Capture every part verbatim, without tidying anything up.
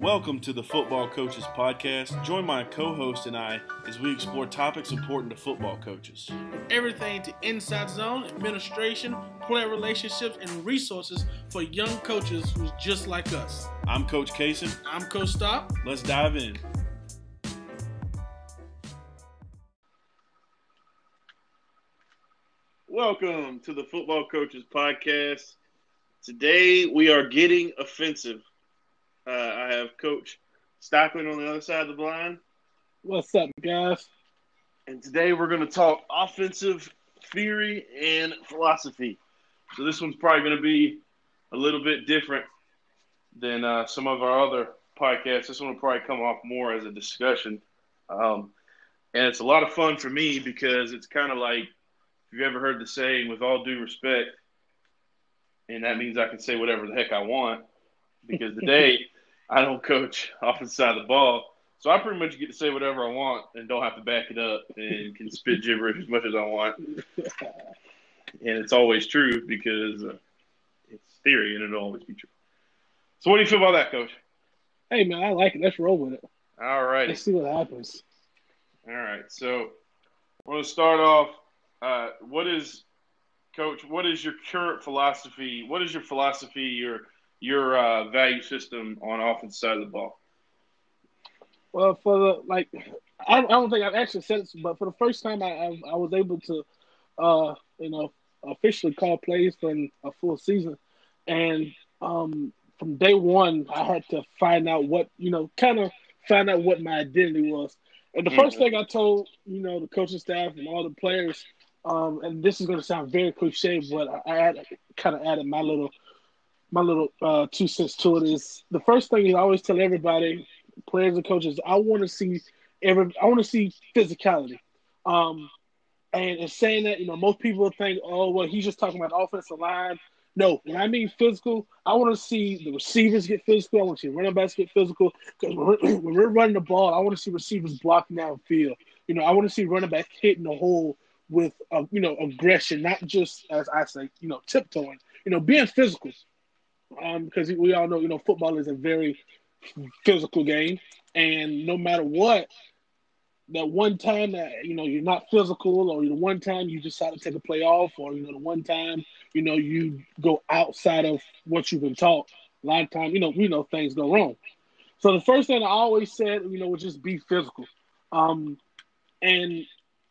Welcome to the Football Coaches Podcast. Join my co-host and I as we explore topics important to football coaches. Everything to inside zone, administration, player relationships, and resources for young coaches who's just like us. I'm Coach Kaysen. I'm Coach Stop. Let's dive in. Welcome to the Football Coaches Podcast. Today we are getting offensive. Uh, I have Coach Stockland on the other side of the line. What's up, guys? And today we're going to talk offensive theory and philosophy. So this one's probably going to be a little bit different than uh, some of our other podcasts. This one will probably come off more as a discussion. Um, and it's a lot of fun for me because it's kind of like, if you've ever heard the saying, with all due respect, and that means I can say whatever the heck I want, because today I don't coach offensive side of the ball. So I pretty much get to say whatever I want and don't have to back it up and can spit gibberish as much as I want. And it's always true because uh, it's theory and it'll always be true. So what do you feel about that, Coach? Hey, man, I like it. Let's roll with it. All right. Let's see what happens. All right. So I want to start off. Uh, what is, Coach, what is your current philosophy? What is your philosophy, your your uh, value system on offense side of the ball? Well, for the, like, I, I don't think I've actually said it, but for the first time I I, I was able to, uh, you know, officially call plays for a full season. And um, from day one, I had to find out what, you know, kind of find out what my identity was. And the mm-hmm. first thing I told, you know, the coaching staff and all the players, um, and this is going to sound very cliche, but I, I had, kind of added my little my little uh, two cents to it is the first thing is I always tell everybody, players and coaches, I want to see every I want to see physicality. Um, and in saying that, you know, most people think, oh, well, he's just talking about offensive line. No, when I mean physical, I want to see the receivers get physical. I want to see running backs get physical. Because when we're, when we're running the ball, I want to see receivers blocking downfield. You know, I want to see running backs hitting the hole with, uh, you know, aggression, not just, as I say, you know, tiptoeing. You know, being physical. Um, because we all know, you know, football is a very physical game. And no matter what, that one time that, you know, you're not physical, or the one time you decide to take a play off, or, you know, the one time, you know, you go outside of what you've been taught, a lot of times, you know, we know things go wrong. So the first thing I always said, you know, was just be physical. Um, and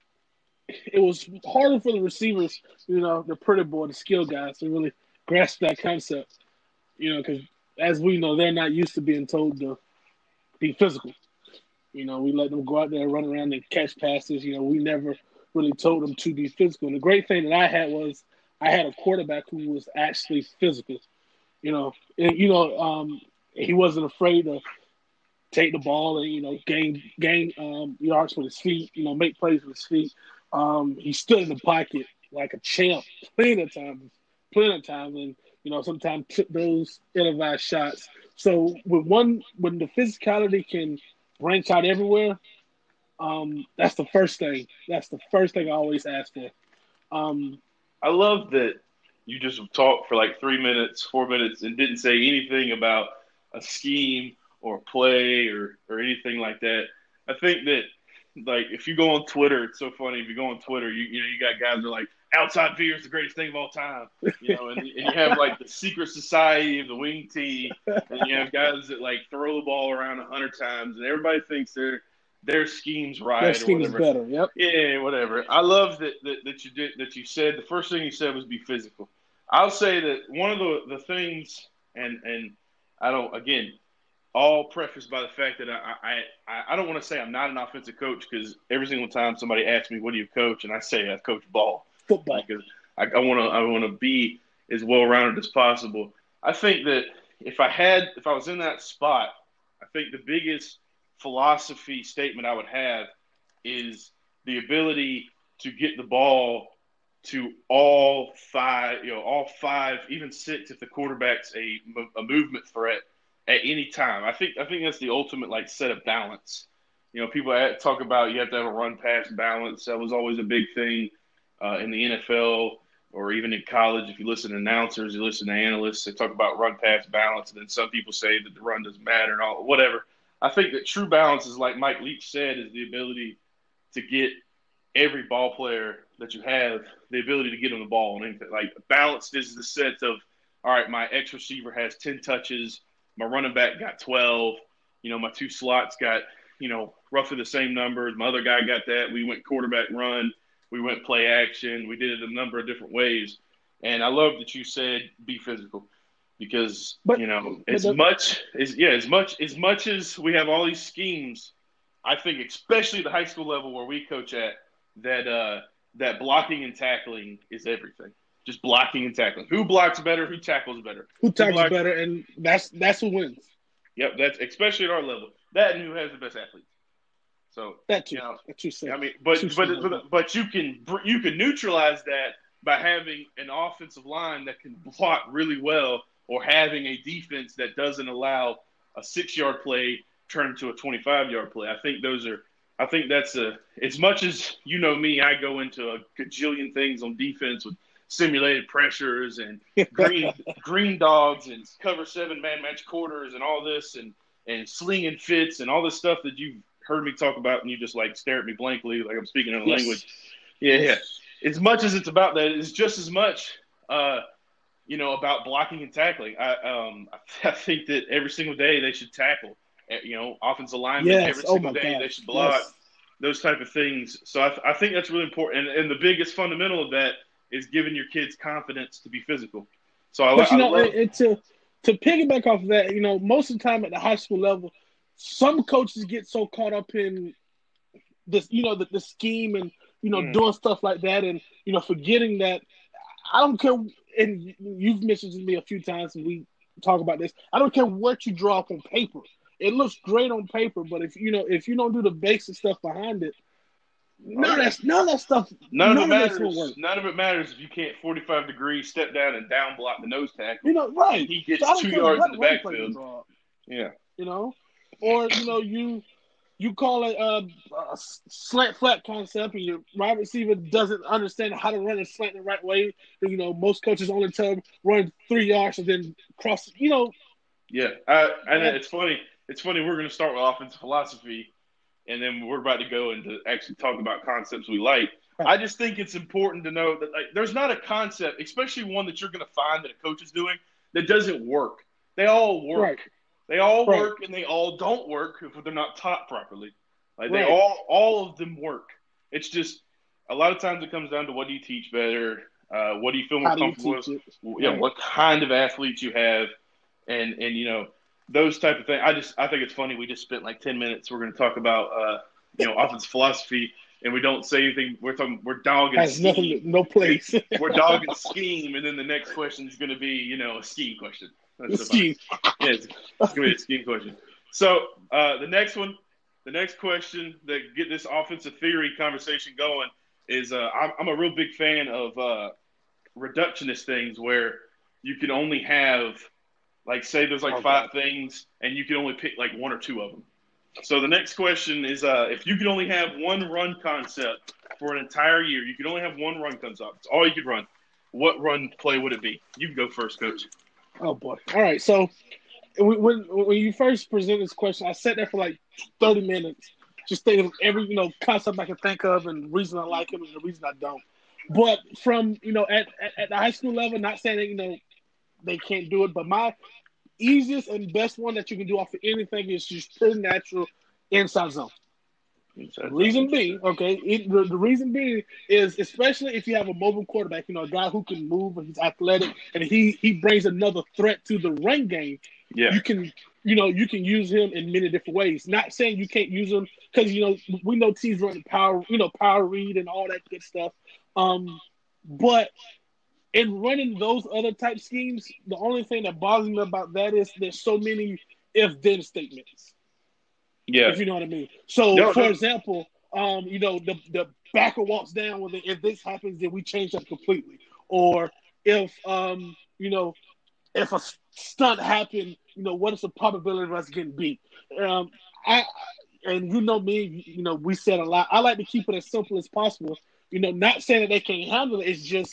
it was harder for the receivers, you know, the pretty boy, the skill guys, to really grasp that concept, you know, because as we know, they're not used to being told to be physical. You know, we let them go out there and run around and catch passes. You know, we never really told them to be physical. And the great thing that I had was I had a quarterback who was actually physical. You know, and, you know, um, he wasn't afraid to take the ball and, you know, gain gain um, yards with his feet. You know, make plays with his feet. Um, he stood in the pocket like a champ, plenty of times, plenty of times, and you know, sometimes took those ill-advised shots. So with one, when the physicality can branch out everywhere, um, that's the first thing. That's the first thing I always ask for. Um, I love that you just talked for like three minutes, four minutes, and didn't say anything about a scheme or a play or, or anything like that. I think that, like, if you go on Twitter, it's so funny. If you go on Twitter, you you know, you got guys that are like, outside fear is the greatest thing of all time. You know, and, and you have, like, the secret society of the wing tee, and you have guys that, like, throw the ball around a hundred times, and everybody thinks their their scheme's right. Their scheme's or whatever. better, yep. Yeah, whatever. I love that, that that you did that you said the first thing you said was be physical. I'll say that one of the, the things, and and I don't again, all prefaced by the fact that I I, I don't want to say I'm not an offensive coach, because every single time somebody asks me, what do you coach? And I say I coach ball. Football. Because I want to, I want to be as well-rounded as possible. I think that if I had, if I was in that spot, I think the biggest philosophy statement I would have is the ability to get the ball to all five, you know, all five, even six, if the quarterback's a, a movement threat at any time. I think, I think that's the ultimate, like, set of balance. You know, people talk about you have to have a run-pass balance. That was always a big thing uh, in the N F L. or even in college, if you listen to announcers, you listen to analysts, they talk about run pass balance, and then some people say that the run doesn't matter and all whatever. I think that true balance is, like Mike Leach said, is the ability to get every ball player that you have the ability to get them the ball and anything. Like balanced is the sense of, all right, my X receiver has ten touches, my running back got twelve, you know, my two slots got, you know, roughly the same numbers. My other guy got that. We went quarterback run. We went play action. We did it a number of different ways. And I love that you said be physical because, but, you know, but as the, much as, yeah, as much, as much as we have all these schemes, I think especially the high school level where we coach at, that uh, that blocking and tackling is everything. Just blocking and tackling. Who blocks better? Who tackles better? Who tackles who better? And that's that's who wins. Yep, that's especially at our level. That and who has the best athletes. So that too. You know, that you said. I mean, but but, but but you can you can neutralize that by having an offensive line that can block really well, or having a defense that doesn't allow a six-yard play turn into a twenty-five-yard play. I think those are. I think that's a. As much as you know me, I go into a gajillion things on defense with simulated pressures and green green dogs and cover seven man match quarters and all this and and slinging fits and all this stuff that you've heard me talk about and you just like stare at me blankly like I'm speaking another yes. language. Yeah, yeah. As much as it's about that, it's just as much, uh, you know, about blocking and tackling. I um I think that every single day they should tackle. You know, offensive linemen yes. every single oh day God. they should block. Yes. Those type of things. So I, I think that's really important. And, and the biggest fundamental of that is giving your kids confidence to be physical. So I, but you I know, love it, it, to to piggyback off of that, you know, most of the time at the high school level, some coaches get so caught up in this, you know, the, the scheme and you know mm. doing stuff like that, and you know, forgetting that. I don't care, and you've mentioned to me a few times, and we talk about this. I don't care what you draw up on paper. It looks great on paper, but if you know if you don't do the basic stuff behind it, none of that none of that stuff none, none of it of matters. Work. None of it matters if you can't forty-five degree step down and down block the nose tackle. You know, right? He gets so two yards in the backfield. Yeah, you know, or you know you you call it a, a slant flat concept, and your wide receiver doesn't understand how to run a slant the right way. You know, most coaches only tell them run three yards and then cross. You know. Yeah, I, and it's funny. It's funny. We're going to start with offensive philosophy, and then we're about to go into actually talk about concepts we like. Right. I just think it's important to know that like, there's not a concept, especially one that you're going to find that a coach is doing, that doesn't work. They all work. Right. They all right. work, and they all don't work if they're not taught properly. Like right. they all, all of them work. It's just a lot of times it comes down to what do you teach better, uh, what do you feel more comfortable with, yeah, right. what kind of athletes you have, and and you know. Those type of things. I just I think it's funny. We just spent like ten minutes. We're going to talk about uh, you know offensive philosophy, and we don't say anything. We're talking. We're dogging. Has nothing. No place. We're dogging scheme, and then the next question is going to be you know a scheme question. That's scheme. Yeah, it's, it's going to be a scheme question. So uh, the next one, the next question that get this offensive theory conversation going is uh, I'm, I'm a real big fan of uh, reductionist things where you can only have. Like, say there's like okay. five things, and you can only pick like one or two of them. So the next question is, uh, if you could only have one run concept for an entire year, you could only have one run concept. It's all you could run. What run play would it be? You can go first, Coach. Oh, boy. All right. So when when you first presented this question, I sat there for like thirty minutes just thinking of every, you know, concept I can think of and the reason I like him and the reason I don't. But from, you know, at, at, at the high school level, not saying that, you know, they can't do it, but my easiest and best one that you can do off of anything is just pretty natural inside zone. Inside the reason zone. being, okay, it, the, the reason being is especially if you have a mobile quarterback, you know, a guy who can move and he's athletic and he he brings another threat to the run game. Yeah, you can, you know, you can use him in many different ways. Not saying you can't use him because you know we know teams run power, you know, power read and all that good stuff. Um, but in running those other type schemes, the only thing that bothers me about that is there's so many if-then statements. Yeah. If you know what I mean. So, no, for no. example, um, you know, the, the backer walks down with it. If this happens, then we change that completely. Or if, um, you know, if a stunt happened, you know, what is the probability of us getting beat? Um, I And you know me, you know, we said a lot. I like to keep it as simple as possible. You know, not saying that they can't handle it. It's just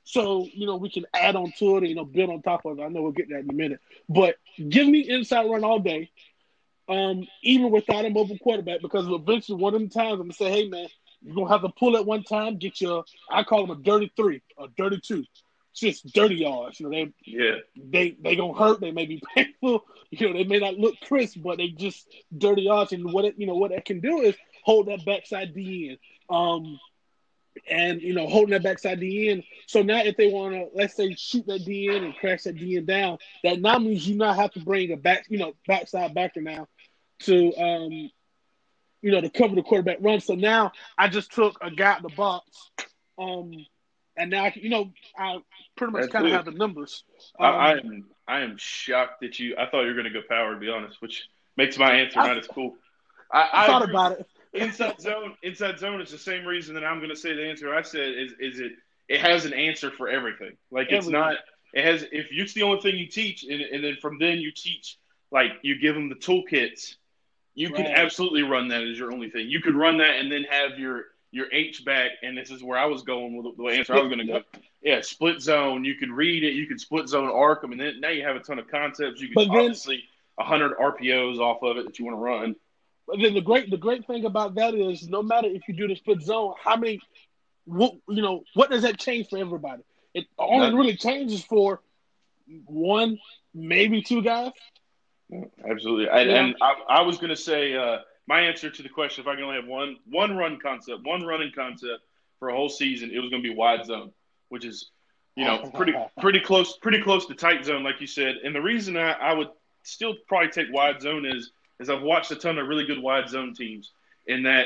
So, you know, we can add on to it and, you know, build on top of it. I know we'll get that in a minute. But give me inside run all day, um, even without a mobile quarterback, because eventually one of the times I'm going to say, hey, man, you're going to have to pull at one time, get your, I call them a dirty three, a dirty two. It's just dirty yards. You know, they yeah. they they gonna hurt. They may be painful. You know, they may not look crisp, but they just dirty yards. And what it, you know, what it can do is hold that backside D end. Um, and you know, holding that backside D end. So now, if they want to, let's say, shoot that D end and crash that D end down, that now means you now have to bring a back, you know, backside backer now to, um, you know, to cover the quarterback run. So now I just took a guy in the box, um, and now I can, you know, I pretty much kind of have the numbers. Um, I, I am I am shocked that you. I thought you were going to go power, to be honest, which makes my answer I, not as cool. I, I, I thought agree. about it. Inside zone, inside zone is the same reason that I'm going to say the answer I said is is it it has an answer for everything. Like it's Everything. not it has if it's the only thing you teach and, and then from then you teach like you give them the toolkits, you Right. can absolutely run that as your only thing. You could run that and then have your your H back, and this is where I was going with the answer I was going to go. Yeah, split zone. You could read it. You could split zone arc them, and then now you have a ton of concepts. You can But then- obviously one hundred R P Os off of it that you want to run. But then the great the great thing about that is no matter if you do the split zone, how many, what you know, what does that change for everybody? It only None. really changes for one, maybe two guys. Absolutely. I, Yeah. And I, I was going to say uh, my answer to the question, if I can only have one one run concept, one running concept for a whole season, it was going to be wide zone, which is, you know, pretty pretty close pretty close to tight zone, like you said. And the reason I, I would still probably take wide zone is, is I've watched a ton of really good wide zone teams in that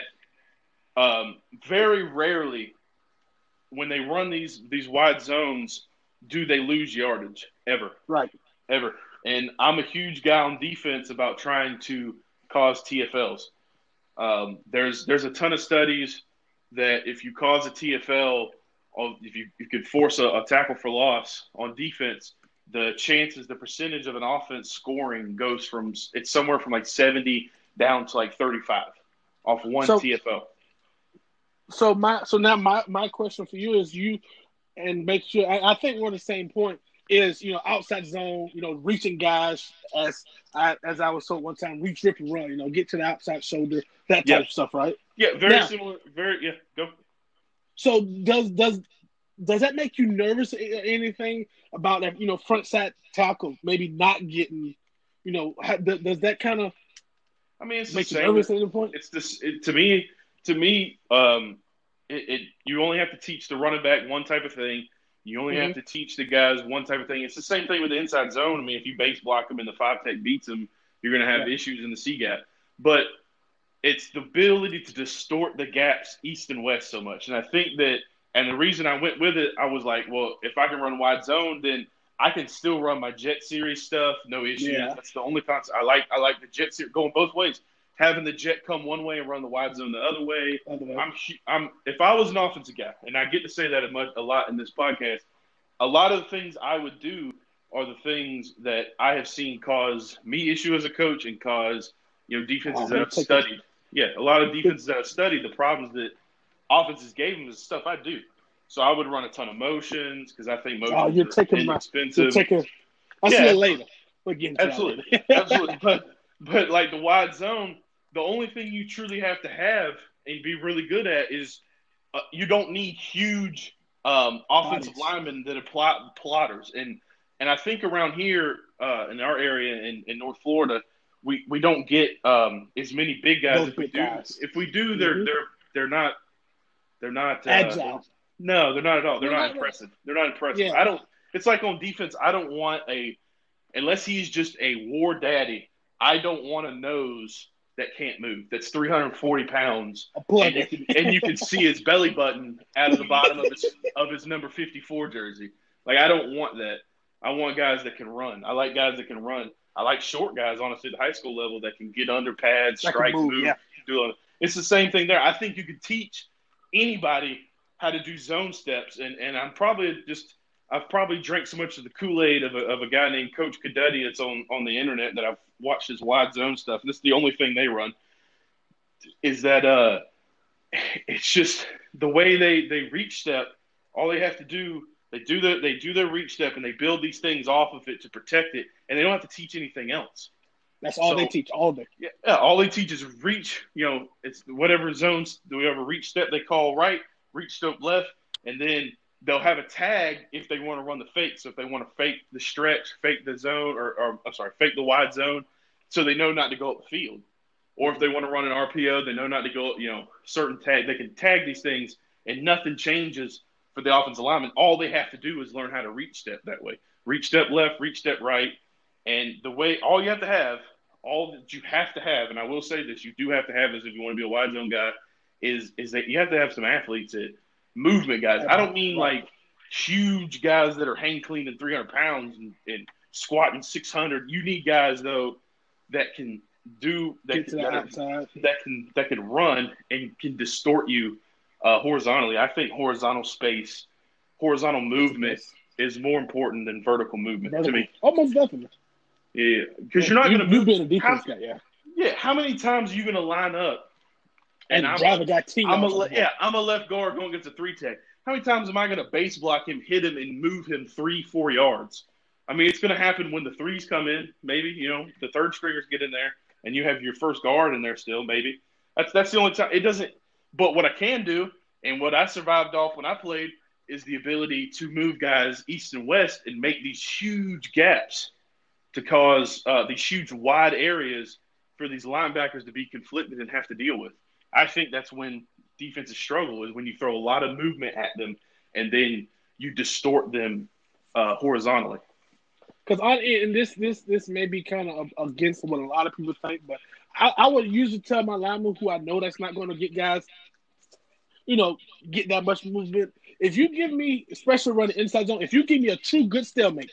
um, very rarely when they run these these wide zones do they lose yardage ever. Right. Ever. And I'm a huge guy on defense about trying to cause T F Ls. Um, there's there's a ton of studies that if you cause a T F L, or if you, you could force a, a tackle for loss on defense, the chances, the percentage of an offense scoring goes from it's somewhere from like seventy down to like thirty-five off one So- T F L. So my so now my, my question for you is you and make sure I, I think we're on the same point is you know outside zone you know reaching guys as I as I was told one time reach rip and run you know get to the outside shoulder that type Yeah. of stuff right. Yeah, very Now- similar. Very yeah. Go. So does does does that make you nervous? a- Anything about that? You know, front side tackle maybe not getting. You know, how, does does that kind of I mean, it's the make you same. nervous at any point? It's this it, to me. To me, um, it, it you only have to teach the running back one type of thing. You only have Mhm. to teach the guys one type of thing. It's the same thing with the inside zone. I mean, if you base block them and the five tech beats them, you're going to have Yeah. issues in the C gap. But it's the ability to distort the gaps east and west so much. And I think that, and the reason I went with it, I was like, well, if I can run wide zone, then I can still run my jet series stuff, no issues. Yeah. That's the only concept I like. I like the jet series going both ways. Having the jet come one way and run the wide zone the other way. Other way. I'm, hu- I'm. If I was an offensive guy, and I get to say that a, much, a lot in this podcast, a lot of the things I would do are the things that I have seen cause me issue as a coach and cause you know defenses Oh, that I've take it. studied. Yeah, a lot of defenses that I've studied, the problems that offenses gave them is stuff I do. So I would run a ton of motions because I think motions Oh, you're are taking my- inexpensive. You'll take a. I'll see Yeah. you later. We'll get into that Absolutely. later. Absolutely. But but like the wide zone, the only thing you truly have to have and be really good at is uh, you don't need huge um, offensive Bodies. linemen that are plot, plotters. And and I think around here uh, in our area in, in North Florida, we, we don't get um, as many big guys. Those if we big do, guys. if we do, they're Mhm. they're they're not they're not uh, Agile. No, they're not at all. They're, They're not, not- impressive. They're not impressive. Yeah. I don't. It's like on defense. I don't want a unless he's just a war daddy. I don't want a nose that can't move. That's three hundred forty pounds, A plug. and you, can, and you can see his belly button out of the bottom of his of his number fifty-four jersey. Like I don't want that. I want guys that can run. I like guys that can run. I like short guys, honestly, at the high school level that can get under pads, That can strike, move, move. yeah. Do it. It's the same thing there. I think you could teach anybody how to do zone steps, and and I'm probably just I've probably drank so much of the Kool-Aid of a, of a guy named Coach Cadetti that's on, on the internet that I've watched his wide zone stuff. This is the only thing they run. Is that uh, it's just the way they, they reach step. All they have to do They do the they do their reach step and they build these things off of it to protect it, and they don't have to teach anything else. That's all so, they teach all day. Yeah, yeah, all they teach is reach. You know, it's whatever zones do we have a reach step they call right, reach step left, and then they'll have a tag if they want to run the fake. So if they want to fake the stretch, fake the zone, or, or I'm sorry, fake the wide zone, so they know not to go up the field. Or if they want to run an R P O, they know not to go. You know, certain tag they can tag these things, and nothing changes for the offensive lineman. All they have to do is learn how to reach step that way. Reach step left, reach step right, and the way all you have to have. All that you have to have, and I will say this, you do have to have this if you want to be a wide zone guy, is is that you have to have some athletes at movement guys. I don't mean like huge guys that are hang cleaning three hundred pounds and, and squatting six hundred. You need guys though that can do that can, that, are, that can that can run and can distort you uh, horizontally. I think horizontal space, horizontal movement is more important than vertical movement vertical. to me. Almost definitely. Yeah, because you're not going to move. You've been a defense guy, yeah. Yeah, how many times are you going to line up and, and I'm drive a guy team? I'm a yeah, I'm a left guard going against a three tech. How many times am I going to base block him, hit him, and move him three, four yards? I mean, it's going to happen when the threes come in. Maybe you know the third stringers get in there, and you have your first guard in there still. Maybe that's that's the only time it doesn't. But what I can do, and what I survived off when I played, is the ability to move guys east and west and make these huge gaps. To cause uh, these huge wide areas for these linebackers to be conflicted and have to deal with. I think that's when defenses struggle is when you throw a lot of movement at them and then you distort them uh, horizontally. Because and this this this may be kind of against what a lot of people think, but I, I would usually tell my lineman who I know that's not going to get guys, you know, get that much movement. If you give me, especially running inside zone, if you give me a true good stalemate.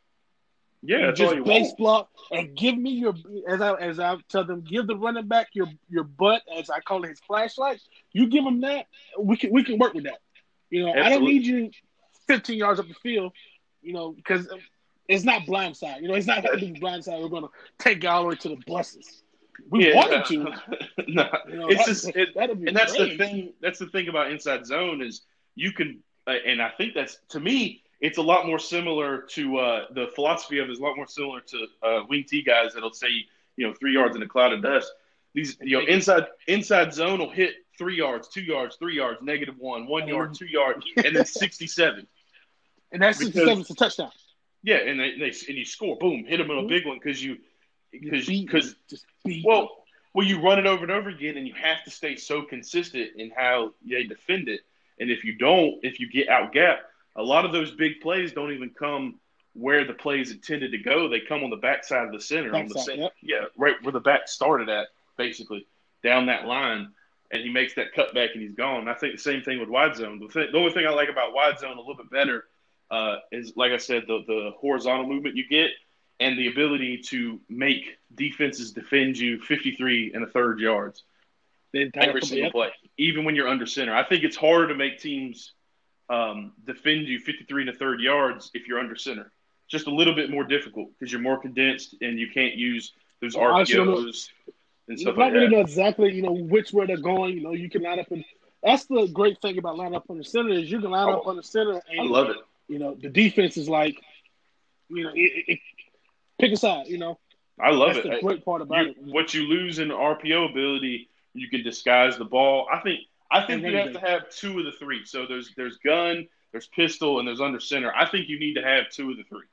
Yeah, that's just all you base want. block and give me your as I as I tell them, give the running back your your butt, as I call it, his flashlight. You give him that, we can we can work with that. You know, Absolutely. I don't need you fifteen yards up the field. You know, because it's not blindside. You know, it's not going to be blindside. We're going to take you all the way to the buses. We yeah, wanted to. no, you know, it's that, just it, that'd be and that's great. the thing. That's the thing about inside zone is you can, uh, and I think that's to me. It's a lot more similar to uh, the philosophy of it is a lot more similar to uh, wing T guys that'll say, you know, three yards in a cloud of dust. These, you know, inside inside zone will hit three yards, two yards, three yards, negative one, one yard, two yards, and then sixty-seven. And that's sixty-seven is a touchdown. Yeah, and they, they and you score, boom, hit them in a big one because you because because well well you run it over and over again, and you have to stay so consistent in how they defend it. And if you don't, if you get out gap. A lot of those big plays don't even come where the plays intended to go. They come on the backside of the center, back on the center, yep. yeah, right where the back started at, basically down that line, and he makes that cutback and he's gone. And I think the same thing with wide zone. The, th- the only thing I like about wide zone a little bit better uh, is, like I said, the the horizontal movement you get and the ability to make defenses defend you fifty-three and a third yards every single play, even when you're under center. I think it's harder to make teams. Um, defend you fifty-three and a third yards if you're under center. Just a little bit more difficult because you're more condensed and you can't use those well, R P Os and stuff like that. You know exactly, you know, which way they're going. You know, you can line up and that's the great thing about lining up on the center is you can line oh, up on the center and I love it. You know, the defense is like, you know, it, it, pick a side. You know, I love that's it. The great part about you, it. What you lose in R P O ability, you can disguise the ball. I think. I think you have to have two of the three. So there's there's gun, there's pistol, and there's under center. I think you need to have two of the three.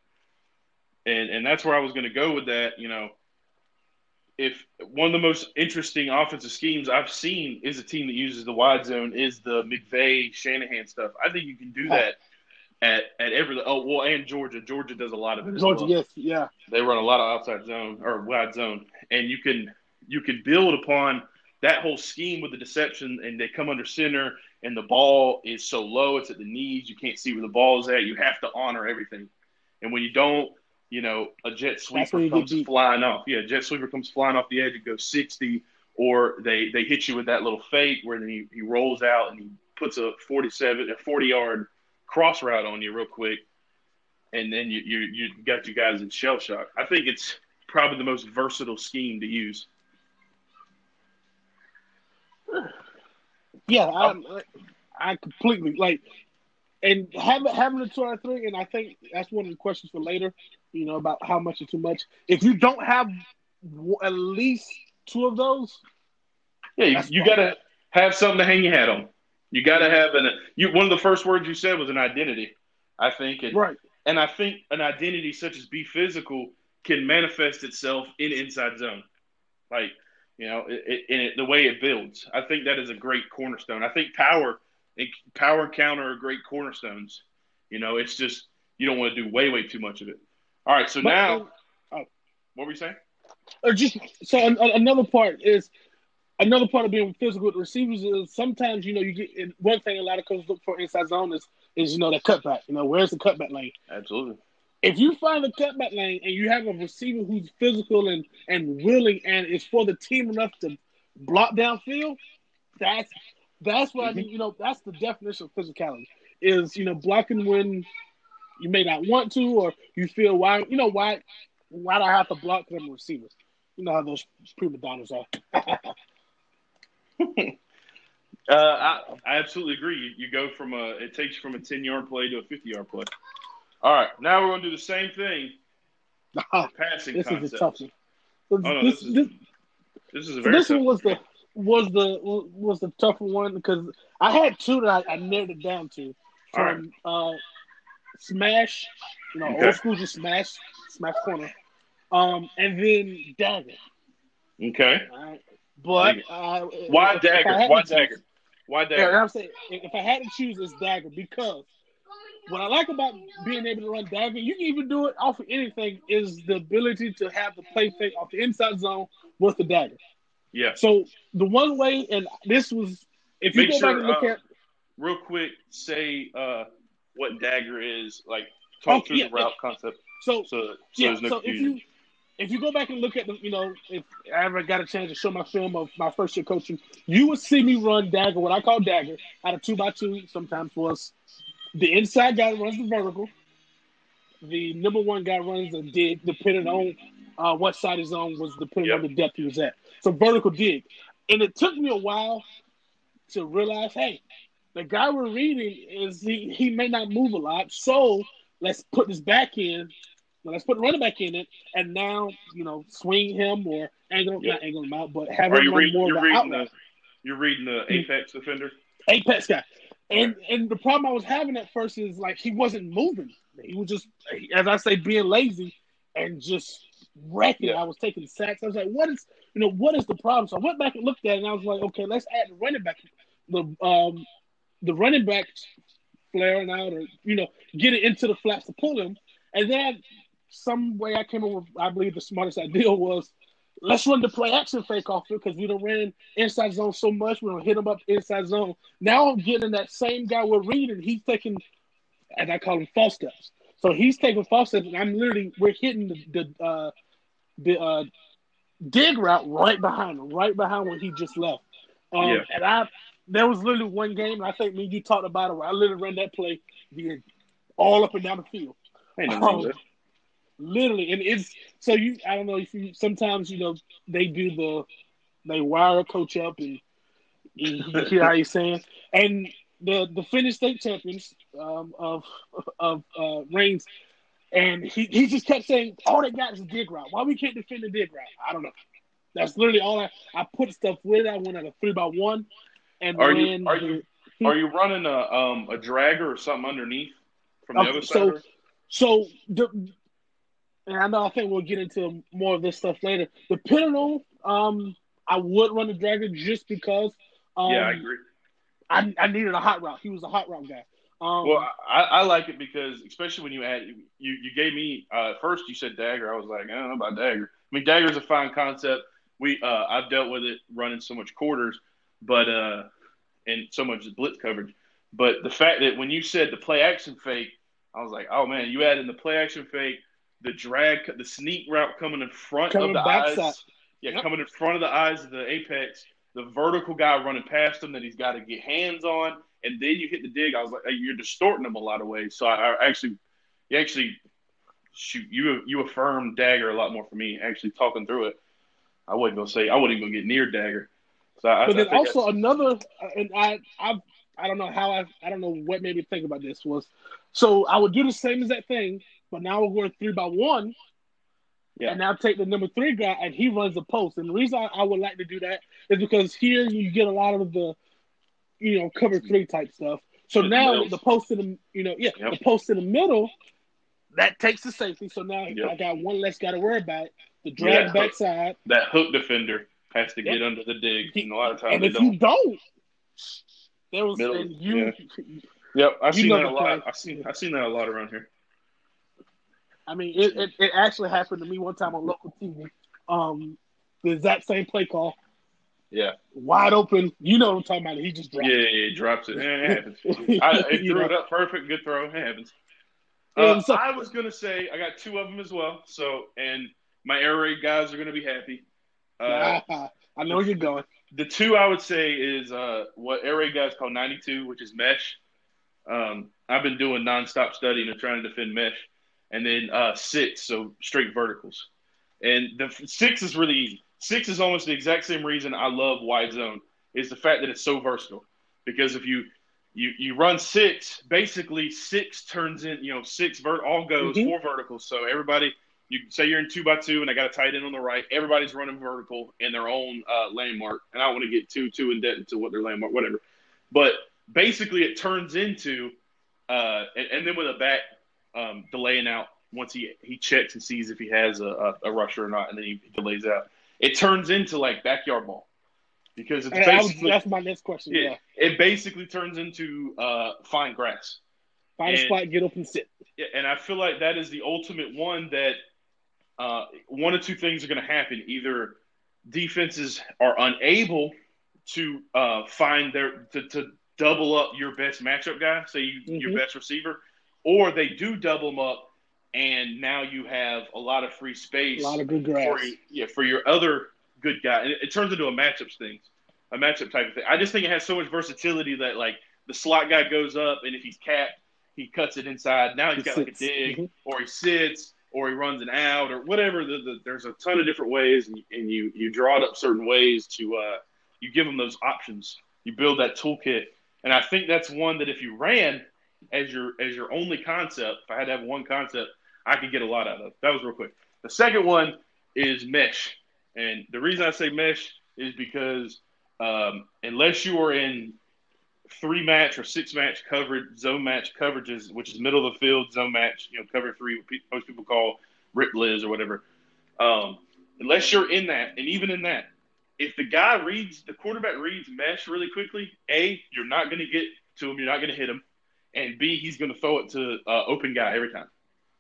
And and that's where I was going to go with that. You know, if one of the most interesting offensive schemes I've seen is a team that uses the wide zone is the McVay Shanahan stuff. I think you can do that at at every oh well and Georgia. Georgia does a lot of it. As Georgia, well. yes, yeah. They run a lot of outside zone or wide zone, and you can you can build upon. That whole scheme with the deception, and they come under center, and the ball is so low, it's at the knees, you can't see where the ball is at. You have to honor everything. And when you don't, you know, a jet sweeper comes flying off. Yeah, jet sweeper comes flying off the edge and goes sixty, or they, they hit you with that little fake where then he, he rolls out and he puts a forty-seven, a forty-yard cross route on you real quick, and then you, you, you got you guys in shell shock. I think it's probably the most versatile scheme to use. Yeah, I, I completely like. and having having a two out of three, and I think that's one of the questions for later. You know about how much is too much. If you don't have w- at least two of those, Yeah, you, that's you fine. got to have something to hang your hat on. You got to have an. You one of the first words you said was an identity. I think, and Right. and I think an identity such as be physical can manifest itself in inside zone, like you know, it, it, in it, the way it builds. I think that is a great cornerstone. I think power and power and counter are great cornerstones. You know, it's just you don't want to do way way too much of it. All right, so But now, um, oh, what were you saying? or just so an, another part is another part of being physical with receivers is sometimes you know you get and one thing a lot of coaches look for inside zone is is you know that cutback. You know where's the cutback lane? Absolutely. If you find the cutback lane and you have a receiver who's physical and and willing and is for the team enough to block downfield, that's that's what Mm-hmm. I mean. You know that's the definition of physicality is you know blocking when you may not want to or you feel why you know why why do I have to block because I'm a receiver? You know how those prima donnas are. Uh, I, I absolutely agree. You, you go from a it takes you from a ten yard play to a fifty yard play. All right, now we're going to do the same thing for passing This concepts. is a tough one. So Oh no, this, this is this, this is a so very this tough one was one. the was the was the tougher one because I had two that I, I narrowed it down to All right. from uh, Smash, you know, Okay. old school just Smash, Smash Corner, um, and then Dagger. Okay. All right, but Dig it. uh, Why if, if I dagger? had Why to choose, dagger? Why yeah, dagger? I'm saying if I had to choose, it's Dagger because what I like about being able to run Dagger, you can even do it off of anything, is the ability to have the play fake off the inside zone with the Dagger. Yeah. So the one way, and this was, if you Make go back sure, and look uh, at, real quick, say uh, what dagger is. Like, talk oh through yeah, the route concept. so So, so yeah, there's no so if confusion. you if you go back and look at the, you know, if I ever got a chance to show my film of my first year coaching, you would see me run Dagger, what I call Dagger, out of two by two. Sometimes was the inside guy runs the vertical, the number one guy runs a dig, depending on uh, what side his on was, depending Yep. on the depth he was at. So vertical dig, and it took me a while to realize, hey, the guy we're reading is he, he may not move a lot, so let's put this back in. Well, let's put the running back in it, and now you know swing him or angle Yep. not angle him out, but have Are him you run reading? more of You're an reading outright the. You're reading the apex defender. apex guy. And Right. and the problem I was having at first is like he wasn't moving. He was just, as I say, being lazy and just wrecking. Yeah. I was taking sacks. I was like, what is you know what is the problem? So I went back and looked at it, and I was like, okay, let's add the running back, the um the running back flaring out, or you know get it into the flats to pull him, and then some way I came up with, I believe the smartest idea was, let's run the play action fake off it because we don't ran inside zone so much. We don't hit him up inside zone. Now I'm getting that same guy we're reading. He's taking, and I call him false steps. So he's taking false steps, and I'm literally we're hitting the the uh, the uh, dig route right behind him, right behind where he just left. Um, Yeah. And I there was literally one game, and I think me and you talked about it, where I literally ran that play the all up and down the field. Ain't nothing wrong with Um, that. Literally, and it's so you. I don't know if you sometimes you know they do the they wire a coach up and you hear how he's saying, and the the Finnish state champions um, of of uh, Reigns, and he, he just kept saying all they got is a dig route. Why we can't defend the dig route? I don't know. That's literally all I I put stuff with it. I went at a three by one and Are ran. you are the, you are you running a um a dragger or something underneath from the Okay, other side? so or- so the and I know I think we'll get into more of this stuff later. The Pinnacle, um, I would run the Dragon just because um, yeah, I agree. I, I needed a hot route. He was a hot route guy. Um, Well, I, I like it because, especially when you add, you you gave me uh, at first you said dagger. I was like, I don't know about dagger. I mean, dagger's a fine concept. We uh, I've dealt with it running so much quarters, but uh, and so much blitz coverage. But the fact that when you said the play action fake, I was like, oh man, you add in the play action fake, the drag, the sneak route coming in front Coming of the backside. eyes, yeah, Yep. coming in front of the eyes of the apex, the vertical guy running past him that he's got to get hands on, and then you hit the dig. I was like, hey, you're distorting him a lot of ways. So I, I actually, you actually, shoot, you you affirmed dagger a lot more for me. Actually talking through it, I wasn't gonna say I wasn't even gonna get near dagger. So I, But I then think also that's, another, and I I I don't know how I I don't know what made me think about this was so I would do the same exact thing, but now we're going three by one. Yeah. And now take the number three guy and he runs the post. And the reason I, I would like to do that is because here you get a lot of the, you know, cover three type stuff. So The now middles. the post in the, you know, yeah, Yep. the post in the middle, that takes the safety. So now Yep. I got one less got to worry about it. The drag Yeah. backside. That hook defender has to Yep. get under the dig, and a lot of times And they if don't. you don't, there was Middle, and you. yeah. Yep, I've You seen know that a the lot. play. I've seen I've seen that a lot around here. I mean, it, it, it actually happened to me one time on local T V. Um, the exact same play call, Yeah. wide open. You know what I'm talking about. He just dropped Yeah, it. yeah, he drops it. Eh, it happens. I, he You threw know. it up perfect. Good throw. It happens. And Uh, so- I was gonna say I got two of them as well. So, and my air raid guys are gonna be happy. Uh, I know where you're going. the two I would say is uh, what air raid guys call ninety-two, which is mesh. Um, I've been doing nonstop studying and trying to defend mesh, and then uh, six, so straight verticals. And the six is really easy. Six is almost the exact same reason I love wide zone is the fact that it's so versatile. Because if you you you run six, basically six turns in, you know, six vert all goes Mhm. four verticals. So everybody, you say you're in two by two, and I got a tight end on the right. Everybody's running vertical in their own uh, landmark, and I don't want to get too too in debt into what their landmark, whatever. But basically, it turns into, uh, and, and then with a back um, delaying out once he he checks and sees if he has a, a, a rusher or not, and then he delays out. It turns into like backyard ball because it's And I was, basically that's my next question. Yeah. yeah, it basically turns into uh, fine grass. Find a And- spot, get up and sit. Yeah, and I feel like that is the ultimate one that uh, one of two things are going to happen. Either defenses are unable to uh, find their to, to double up your best matchup guy, say you, your Mhm. best receiver, or they do double them up, and now you have a lot of free A space lot of good for grass. your, yeah for your other good guy, and it, it turns into a matchups thing, a matchup type of thing. I just think it has so much versatility that like the slot guy goes up, and if he's capped, he cuts it inside. Now he's He got like a sits. dig, Mhm. or he sits, or he runs an out, or whatever. The, the, there's a ton of different ways, and, and you you draw it up certain ways to uh, you give them those options. You build that toolkit, and I think that's one that if you ran as your as your only concept, if I had to have one concept, I could get a lot out of. That was real quick. The second one is mesh, and the reason I say mesh is because um, unless you are in three match or six match coverage, zone match coverages, which is middle of the field zone match, you know, cover three, what pe- most people call rip liz or whatever. Um, unless you're in that, and even in that, if the guy reads, the quarterback reads mesh really quickly, A, you're not going to get to him, you're not going to hit him, and B, he's going to throw it to uh, open guy every time.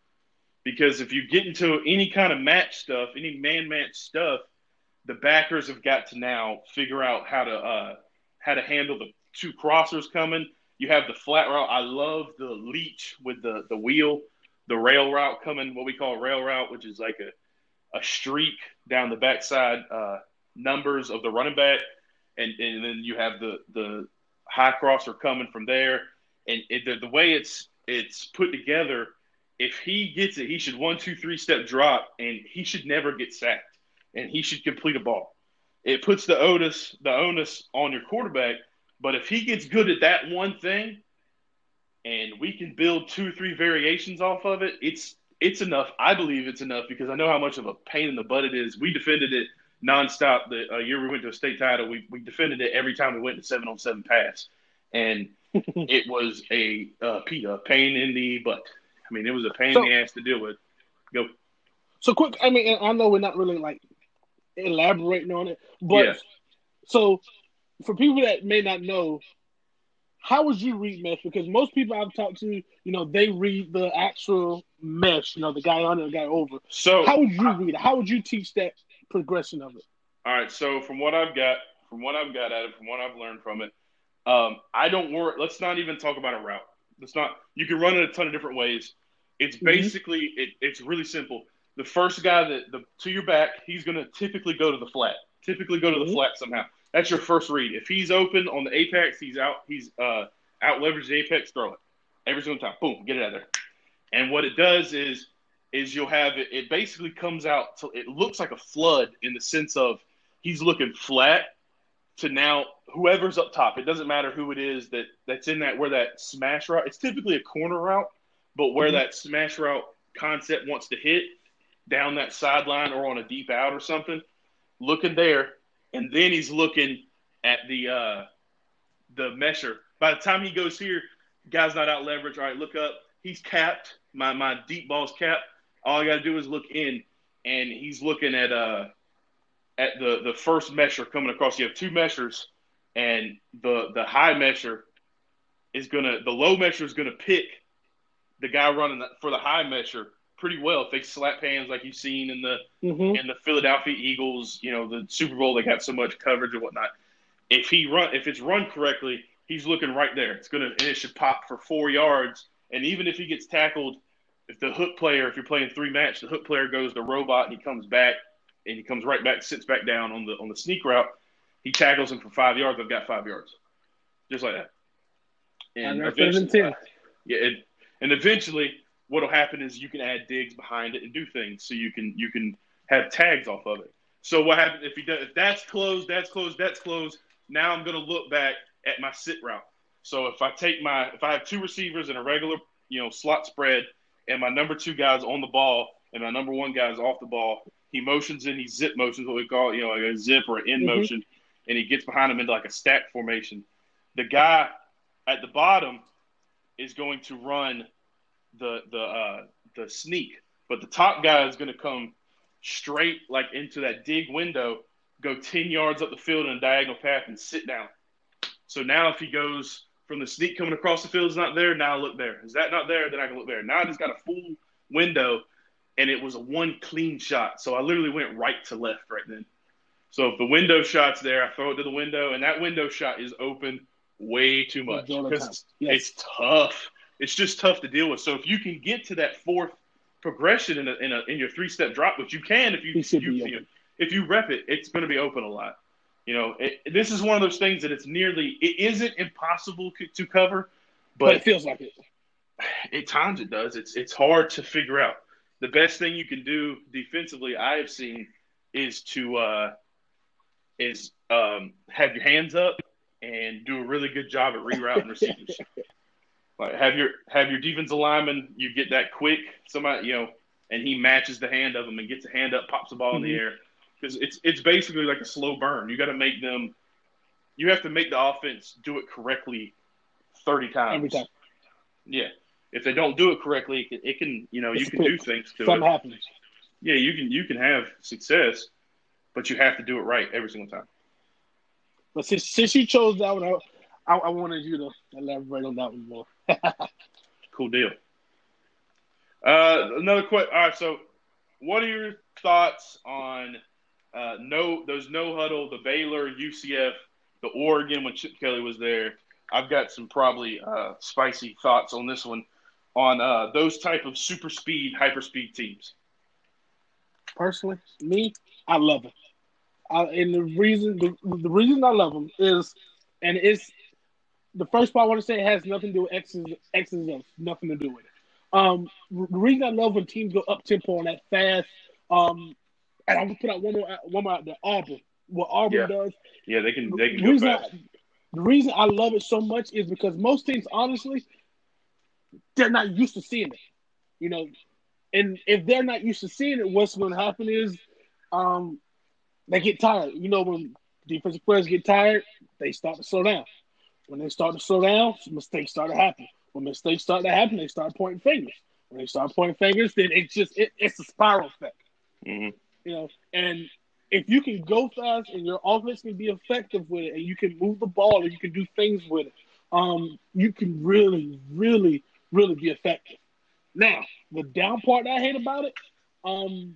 Because if you get into any kind of match stuff, any man-match stuff, the backers have got to now figure out how to uh, how to handle the two crossers coming. You have the flat route. I love the leech with the, the wheel, the rail route coming, what we call a rail route, which is like a, a streak down the backside uh, numbers of the running back. And, and then you have the, the high crosser coming from there. And it, the, the way it's it's put together, if he gets it, he should one, two, three step drop, and he should never get sacked, and he should complete a ball. It puts the onus the onus on your quarterback. But if he gets good at that one thing, and we can build two or three variations off of it, it's it's enough. I believe it's enough because I know how much of a pain in the butt it is. We defended it nonstop. The uh, year we went to a state title, we we defended it every time we went to seven on seven pass, and it was a uh, a pain in the butt. I mean, it was a pain So- in the ass to deal with. Go. So quick, I mean, I know we're not really like elaborating on it, but Yeah. so for people that may not know, how would you read mesh? Because most people I've talked to, you know, they read the actual mesh, you know, the guy under, the guy over. So How would you read it? How would you teach that progression of it? All right, so from what I've got, from what I've got at it, from what I've learned from it, um, I don't worry. Let's not even talk about a route. Let's not. You can run it a ton of different ways. It's Mhm. basically it, it's really simple. The first guy that the to your back, he's going to typically go to the flat. Typically go to the Mhm. flat somehow. That's your first read. If he's open on the apex, he's out. He's uh, out leverage the apex. Throw it every single time. Boom, get it out of there. And what it does is is you'll have it. It basically comes out. To, it looks like a flood in the sense of he's looking flat to now whoever's up top. It doesn't matter who it is that, that's in that where that smash route. It's typically a corner route, but where mm-hmm. that smash route concept wants to hit down that sideline or on a deep out or something, looking there, and then he's looking at the uh, the mesher. By the time he goes here, guy's not out leverage. All right, look up. He's capped. My my deep ball's capped. All I got to do is look in, and he's looking at uh at the, the first mesher coming across. You have two meshers, and the the high mesher is gonna the low mesher is gonna pick the guy running for the high mesher pretty well. If they slap hands like you've seen in the mm-hmm. in the Philadelphia Eagles, you know, the Super Bowl, they got so much coverage and whatnot. If he run if it's run correctly, he's looking right there. It's gonna and it should pop for four yards. And even if he gets tackled, if the hook player, if you're playing three match, the hook player goes to robot and he comes back and he comes right back, sits back down on the on the sneak route. He tackles him for five yards. I've got five yards, just like that. And eventually, uh, yeah, it, and eventually, what'll happen is you can add digs behind it and do things, so you can you can have tags off of it. So what happens if he does? If that's closed, that's closed, that's closed. Now I'm going to look back at my sit route. So if I take my if I have two receivers in a regular you know slot spread, and my number two guy's on the ball, and my number one guy's off the ball, he motions in, he zip motions, what we call you know like a zip or an in mm-hmm. motion, and he gets behind him into like a stack formation. The guy at the bottom is going to run the the uh, the sneak, but the top guy is going to come straight like into that dig window, go ten yards up the field in a diagonal path, and sit down. So now if he goes from the sneak coming across the field is not there, now I look there. Is that not there? Then I can look there. Now I just got a full window, and it was a one clean shot. So I literally went right to left right then. So if the window shot's there, I throw it to the window, and that window shot is open way too much because it's, yes. it's tough. It's just tough to deal with. So if you can get to that fourth progression in a, in, a, in your three-step drop, which you can if you, you, you if you rep it, it's going to be open a lot. You know, it, this is one of those things that it's nearly – it isn't impossible c- to cover, but, but it feels like it. At times it does. It's it's hard to figure out. The best thing you can do defensively I have seen is to uh, is um, have your hands up and do a really good job at rerouting receivers. Like have your have your defensive lineman, you get that quick, somebody you know, and he matches the hand of them and gets a hand up, pops the ball mm-hmm. in the air. Because it's it's basically like a slow burn. You got to make them – you have to make the offense do it correctly thirty times. Every time. Yeah. If they don't do it correctly, it can, it can you know, it's you can do things to Something it. happens. Yeah, you can you can have success, but you have to do it right every single time. But since, since you chose that one, I, I wanted you to elaborate on that one more. Cool deal. Uh, another question. All right, so what are your thoughts on – Uh, no, those no huddle, the Baylor, U C F, the Oregon when Chip Kelly was there. I've got some probably uh, spicy thoughts on this one, on uh, those type of super speed, hyper speed teams. Personally, me, I love it. I, and the reason, the, the reason I love them is, and it's the first part I want to say has nothing to do with X's, X's and O's, nothing to do with it. Um, the reason I love when teams go up tempo on that fast. Um, And I'm gonna put out one more, one more out there. Auburn, what Auburn yeah. does. Yeah, they can. They can the go fast. I, the reason I love it so much is because most teams, honestly, they're not used to seeing it. You know, and if they're not used to seeing it, what's going to happen is, um, they get tired. You know, when defensive players get tired, they start to slow down. When they start to slow down, mistakes start to happen. When mistakes start to happen, they start pointing fingers. When they start pointing fingers, then it's just it, it's a spiral effect. Mm-hmm. You know, and if you can go fast and your offense can be effective with it, and you can move the ball and you can do things with it, um, you can really, really, really be effective. Now, the down part that I hate about it, um,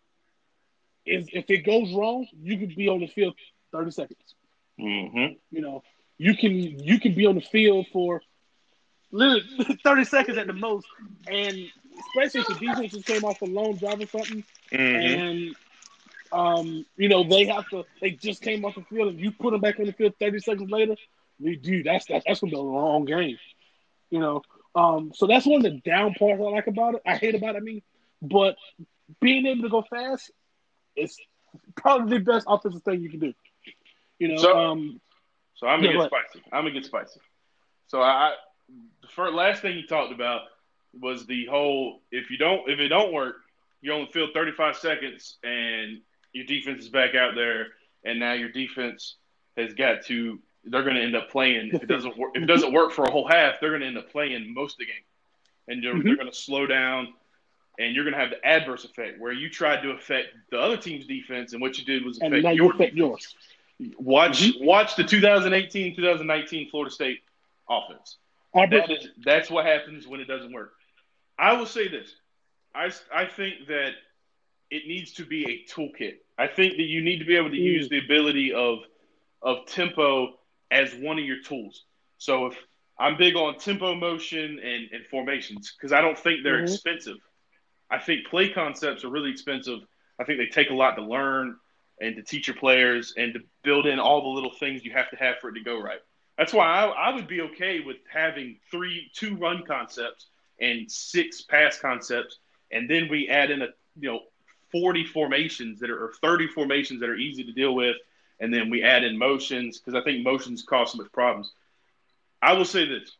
is if it goes wrong, you could be on the field thirty seconds. Mm-hmm. You know, you can you can be on the field for literally thirty seconds at the most, and especially if the defense just came off a long drive or something. Mm-hmm. And, um, you know, they have to, they just came off the field and you put them back on the field thirty seconds later, dude, that's, that's, that's going to be a long game, you know? Um, so that's one of the down parts I like about it. I hate about it, I mean, but being able to go fast is probably the best offensive thing you can do. You know, So, um, so I'm yeah, gonna go get ahead. spicy. I'm gonna get spicy. So I, the first last thing you talked about was the whole if you don't if it don't work, you only field thirty-five seconds and your defense is back out there, and now your defense has got to they're going to end up playing if it doesn't work if it doesn't work for a whole half, they're going to end up playing most of the game, and they're, Mm-hmm. they're going to slow down, and you're going to have the adverse effect where you tried to affect the other team's defense, and what you did was And affect now you your affect defense. yours. Watch Mm-hmm. watch the twenty eighteen twenty nineteen Florida State offense. Auburn, That is that's what happens when it doesn't work. I will say this. I, I think that it needs to be a toolkit. I think that you need to be able to Mm. use the ability of of tempo as one of your tools. So if I'm big on tempo, motion, and, and formations because I don't think they're Mhm. expensive. I think play concepts are really expensive. I think they take a lot to learn and to teach your players and to build in all the little things you have to have for it to go right. That's why I, I would be okay with having three, two run concepts and six pass concepts, and then we add in a you know forty formations that are or thirty formations that are easy to deal with, and then we add in motions because I think motions cause so much problems. I will say this,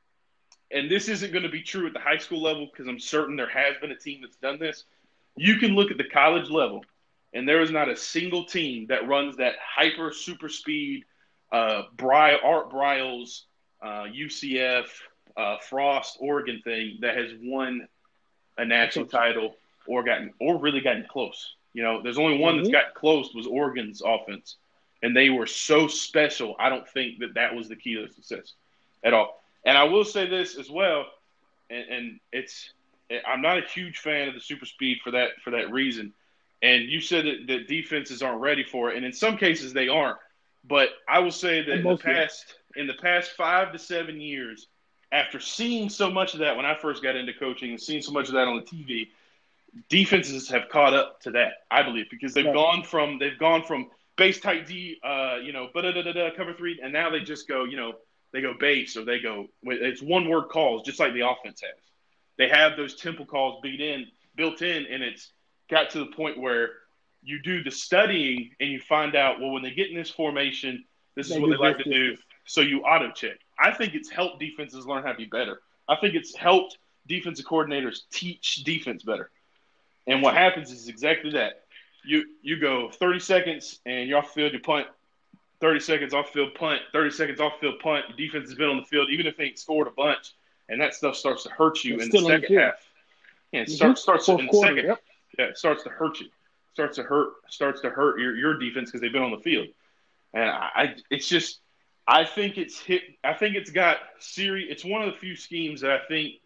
and this isn't going to be true at the high school level because I'm certain there has been a team that's done this. You can look at the college level, and there is not a single team that runs that hyper super speed uh, Bry, Art Briles, uh, U C F, uh, Frost, Oregon thing that has won a national title or gotten or really gotten close. You know, there's only one that's Mhm. gotten close was Oregon's offense, and they were so special. I don't think that that was the key to their success at all. And I will say this as well, and, and it's I'm not a huge fan of the super speed for that for that reason. And you said that, that defenses aren't ready for it, and in some cases they aren't. But I will say that And in the most of it. past in the past five to seven years, after seeing so much of that when I first got into coaching and seeing so much of that on the T V, defenses have caught up to that, I believe, because they've Right. gone from they've gone from base tight D, uh, you know, da da da da cover three, and now they just go, you know, they go base or they go. It's one word calls, just like the offense has. They have those tempo calls beat in, built in, and it's got to the point where you do the studying and you find out, well, when they get in this formation, this is They what do they like this, to this, do. this. So you auto check. I think it's helped defenses learn how to be better. I think it's helped defensive coordinators teach defense better. And what happens is exactly that. You you go thirty seconds and you're off field, you punt. thirty seconds off field punt. thirty seconds off field punt. Your defense has been on the field, even if they ain't scored a bunch, and that stuff starts to hurt you It's in the still on the second field. half. Yeah, it Mhm. starts starts Fourth in the quarter, second. yep. Yeah, it starts to hurt you. Starts to hurt. Starts to hurt your your defense because they've been on the field. And I, I, it's just, I think it's hit. I think it's got serious. It's one of the few schemes that I think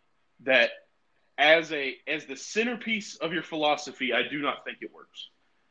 that as a as the centerpiece of your philosophy, I do not think it works.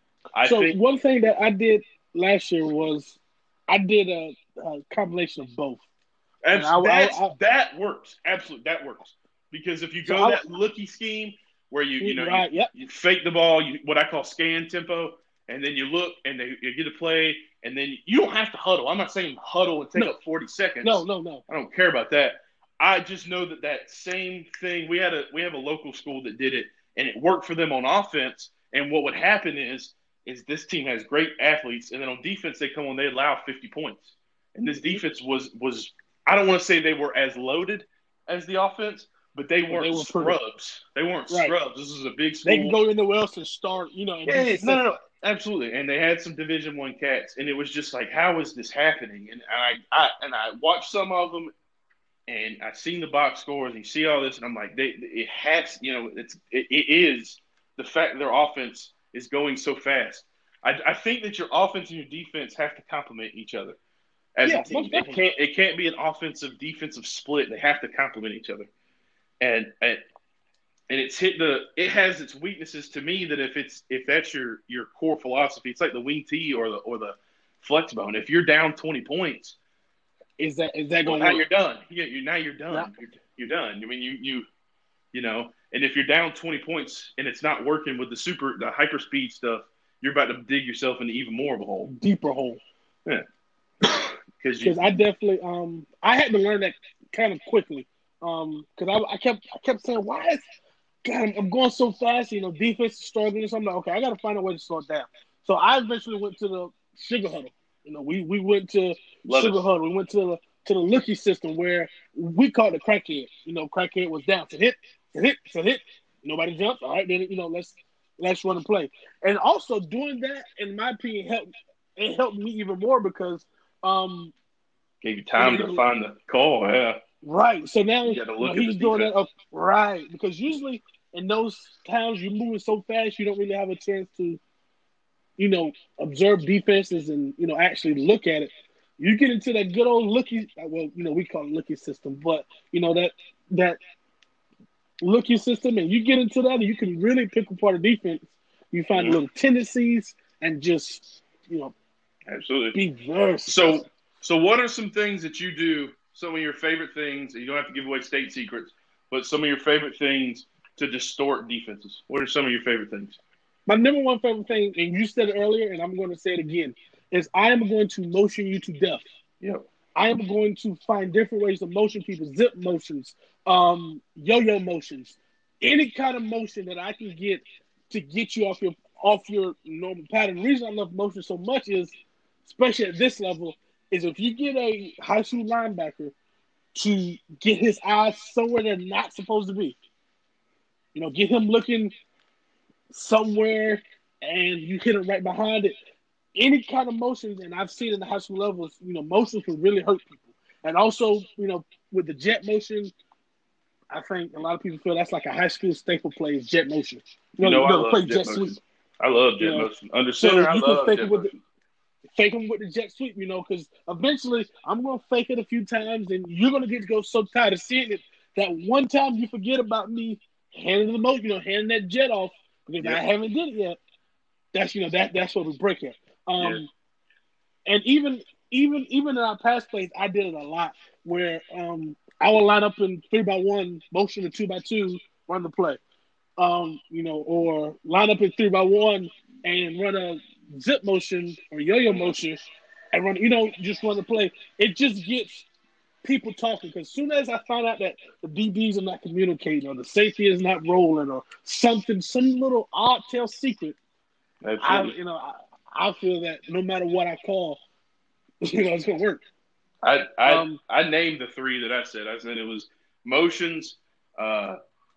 I So think one thing that I did last year was I did a, a combination of both. that's, I- I- that's, I- that works. Absolutely, that works. Because if you So go I- that looky scheme where you you know Right, you, yep. you fake the ball, you, what I call scan tempo, and then you look and they you get a play, and then you don't have to huddle. I'm not saying huddle and take No. up forty seconds. No, no, no. I don't care about that. I just know that that same thing. We had a we have a local school that did it, and it worked for them on offense. And what would happen is is this team has great athletes, and then on defense they come on, they allow fifty points. And this defense was was I don't want to say they were as loaded as the offense, but they weren't they were pretty. scrubs. They weren't Right. scrubs. This is a big school. They can go anywhere else and start, you know. And Yeah, be yeah, no, no, successful. no, absolutely. And they had some Division One cats, and it was just like, how is this happening? And I, I and I watched some of them, and I seen the box scores, and you see all this, and I'm like, they, it has, you know, it's it, it is the fact that their offense is going so fast. I, I think that your offense and your defense have to complement each other as Yeah, a team. most It definitely. can't it can't be an offensive defensive split. They have to complement each other, and and and it's hit the it has its weaknesses to me that if it's if that's your your core philosophy, it's like the wing tee or the or the flex bone. If you're down twenty points, Is that is that well, going now to you're work? done. You, you now you're done. Yeah. You're, you're done. I mean, you you you know, and if you're down twenty points and it's not working with the super the hyper speed stuff, you're about to dig yourself into even more of a hole. Deeper hole. Yeah, because you Because I definitely um I had to learn that kind of quickly. Um, because I, I kept I kept saying, why is God I'm, I'm going so fast? You know, defense is struggling. So I'm like, okay, I got to find a way to slow it down. So I eventually went to the sugar huddle. You know, we, we went to Love Sugar it. Huddle. We went to the to the lookie system where we called it crackhead. You know, crackhead was down to hit, to hit, to hit. Nobody jumps. All right, then you know, let's let's run and play. And also doing that, in my opinion, helped it helped me even more because um Gave you time you know, to find the call. Yeah. right. So now You you got to know, look at he's the doing defense. that up right because usually in those times you're moving so fast you don't really have a chance to, you know, observe defenses and you know actually look at it. You get into that good old looky, well, you know, we call it looky system, but you know that that looky system, and you get into that, and you can really pick apart a defense. You find Mhm. little tendencies and just you know Absolutely. be very So, so what are some things that you do? Some of your favorite things. You don't have to give away state secrets, but some of your favorite things to distort defenses. What are some of your favorite things? My number one favorite thing, and you said it earlier, and I'm going to say it again, is I am going to motion you to death. Yep. I am going to find different ways to motion people, zip motions, um, yo-yo motions, any kind of motion that I can get to get you off your off your normal pattern. The reason I love motion so much is, especially at this level, is if you get a high school linebacker to get his eyes somewhere they're not supposed to be, you know, get him looking somewhere and you hit him right behind it. Any kind of motions, and I've seen in the high school levels, you know, motions can really hurt people. And also, you know, with the jet motion, I think a lot of people feel that's like a high school staple play is jet motion. You You know, know, you I know, love play jet jet motion. sweep. I love jet You know, motion. Under so center, I you can love fake jet them with the, motion. fake them with the jet sweep, you know, because eventually I'm going to fake it a few times, and you're going to get to go so tired of seeing it that one time you forget about me handing the motion, you know, handing that jet off because Yep. I haven't did it yet. That's you know that that's what we break at. Um, Yeah. and even even even in our past plays, I did it a lot where um I would line up in three by one, motion to two by two, run the play. Um, you know, or line up in three by one and run a zip motion or yo-yo motion and run, you know, just run the play. It just gets people talking because as soon as I find out that the D Bs are not communicating or the safety is not rolling or something, some little odd tail secret, I Absolutely. you know I, I feel that no matter what I call, you know, it's gonna work. I I Um, I named the three that I said. I said it was motions, uh,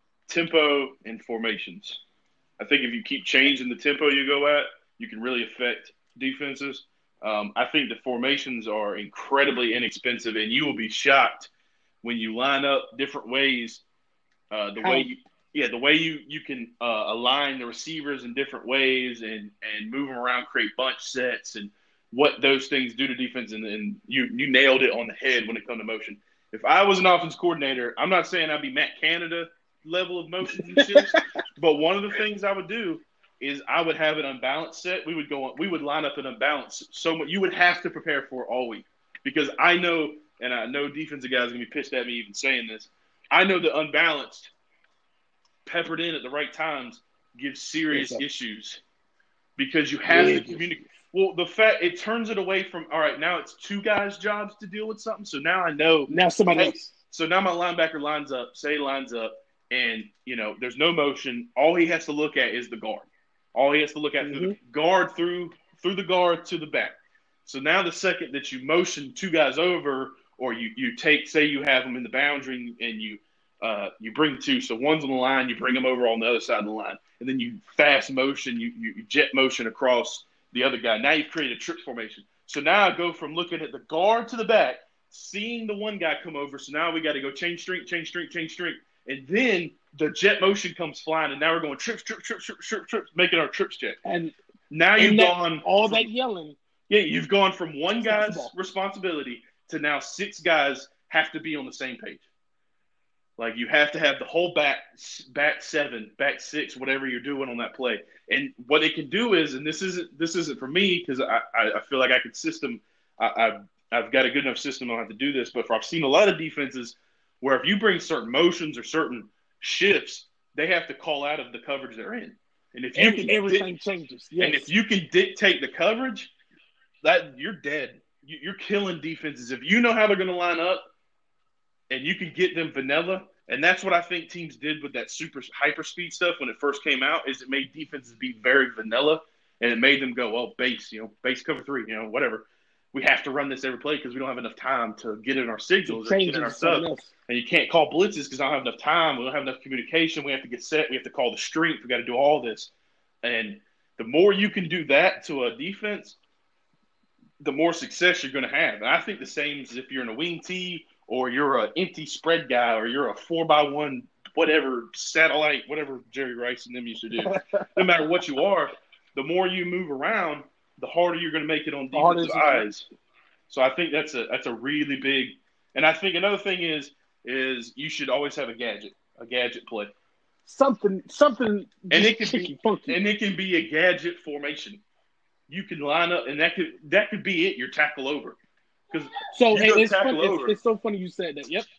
tempo, and formations. I think if you keep changing the tempo you go at, you can really affect defenses. Um, I think the formations are incredibly inexpensive, and you will be shocked when you line up different ways. Uh, the way how you, yeah, the way you you can uh, align the receivers in different ways and and move them around, create bunch sets, and what those things do to defense. And, and you you nailed it on the head when it comes to motion. If I was an offense coordinator, I'm not saying I'd be Matt Canada level of motions and shifts, but one of the things I would do is I would have an unbalanced set. We would go on, we would line up an unbalanced. So you would have to prepare for it all week because I know, and I know defensive guys are gonna be pissed at me even saying this. I know the unbalanced peppered in at the right times gives serious Yes, issues because you have to big communicate. Well, the fact it turns it away from all right. Now it's two guys' jobs to deal with something. So now I know. now somebody Hey, else. so now my linebacker lines up. Say lines up, and you know there's no motion. All he has to look at is the guard. All he has to look at through the guard through through the guard to the back. So now the second that you motion two guys over, or you you take say you have them in the boundary and you uh, you bring two. So one's on the line, you bring them over on the other side of the line, and then you fast motion, you, you jet motion across the other guy. Now you've created a trip formation. So now I go from looking at the guard to the back, seeing the one guy come over. So now we got to go change strength, change strength, change strength, and then the jet motion comes flying, and now we're going trips, trips, trips, trips, trips, trips, making our trips check. And now you've that, gone all from, that yelling. Yeah, you've gone from one guy's Football. responsibility to now six guys have to be on the same page. Like you have to have the whole back, back seven, back six, whatever you're doing on that play. And what it can do is, and this isn't this isn't for me because I, I feel like I could system. I, I've I've got a good enough system. I don't have to do this, but for I've seen a lot of defenses where if you bring certain motions or certain shifts, they have to call out of the coverage they're in. And if you Every, can everything di- changes. Yes. and if you can dictate the coverage, that you're dead. You, you're killing defenses if you know how they're going to line up. And you can get them vanilla, and that's what I think teams did with that super hyper speed stuff when it first came out. Is it made defenses be very vanilla, and it made them go, well, base, you know, base cover three, you know, whatever. run this every play because we don't have enough time to get in our signals or Change get in it our to stuff. something else. And you can't call blitzes because I don't have enough time. We don't have enough communication. We have to get set. We have to call the strength. We got to do all this. And the more you can do that to a defense, the more success you're going to have. And I think the same as if you're in a wing tee or you're an empty spread guy or you're a four by one, whatever, satellite, whatever Jerry Rice and them used to do. No matter what you are, the more you move around, the harder you're going to make it on defensive eyes. So I think that's a that's a really big – and I think another thing is is you should always have a gadget, a gadget play. Something, something, and it can tricky, be, funky. and it can be a gadget formation. You can line up, and that could that could be it. Your tackle over, because so and it's, funny, it's, it's so funny you said that. Yep.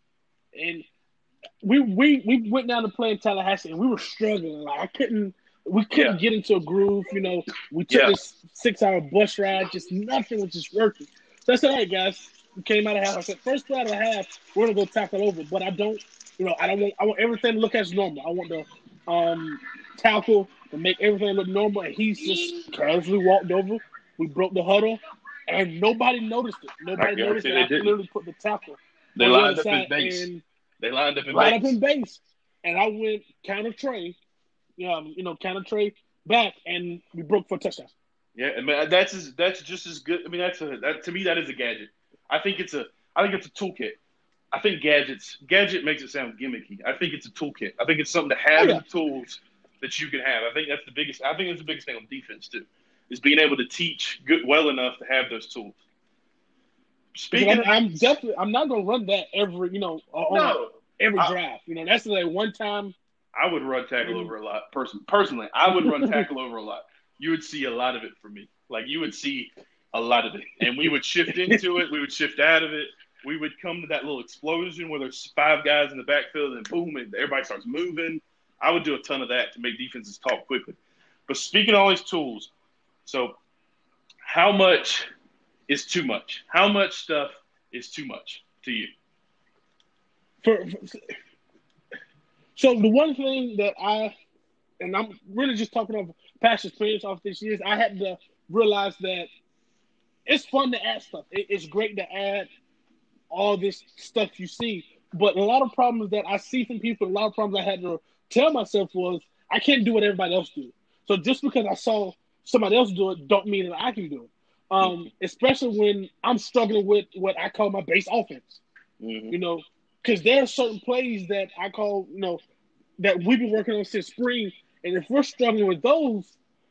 And we we we went down to play in Tallahassee, and we were struggling. Like I couldn't, we couldn't yeah. get into a groove. You know, we took yeah. this six-hour bus ride, just nothing was just working. So I said, "Hey guys," we came out of half. I said, first play out of half, we're gonna go tackle over, but I don't." You know, I don't want. I want everything to look as normal. I want the um, tackle to make everything look normal. And he's just casually walked over. We broke the huddle, and nobody noticed it. Nobody noticed it. I didn't. literally put the tackle. They lined up in base. They lined up in lined base. up in base, and I went counter tray. Um, you know, counter tray back, and we broke for a touchdown. Yeah, I mean that's as, that's just as good. I mean, that's a that to me that is a gadget. I think it's a I think it's a toolkit. I think gadgets gadget makes it sound gimmicky. I think it's a toolkit. I think it's something to have oh, yeah. the tools that you can have. I think that's the biggest. I think that's the biggest thing on defense too, is being able to teach good well enough to have those tools. Speaking, I'm, I'm definitely I'm not gonna run that every you know on no, every I, drive. You know that's like one time. I would run tackle over a lot. Person, personally, I would run tackle over a lot. You would see a lot of it from me. Like you would see a lot of it, and we would shift into it. We would shift out of it. We would come to that little explosion where there's five guys in the backfield and boom, and everybody starts moving. I would do a ton of that to make defenses talk quickly. But speaking of all these tools, so how much is too much? How much stuff is too much to you? For, for, so the one thing that I, and I'm really just talking of past experience off this year, I had to realize that it's fun to add stuff. It, it's great to add all this stuff you see. But a lot of problems that I see from people, a lot of problems I had to tell myself was I can't do what everybody else do. So just because I saw somebody else do it don't mean that I can do it. Um, especially when I'm struggling with what I call my base offense. Mm-hmm. You know, because there are certain plays that I call, you know, that we've been working on since spring. And if we're struggling with those,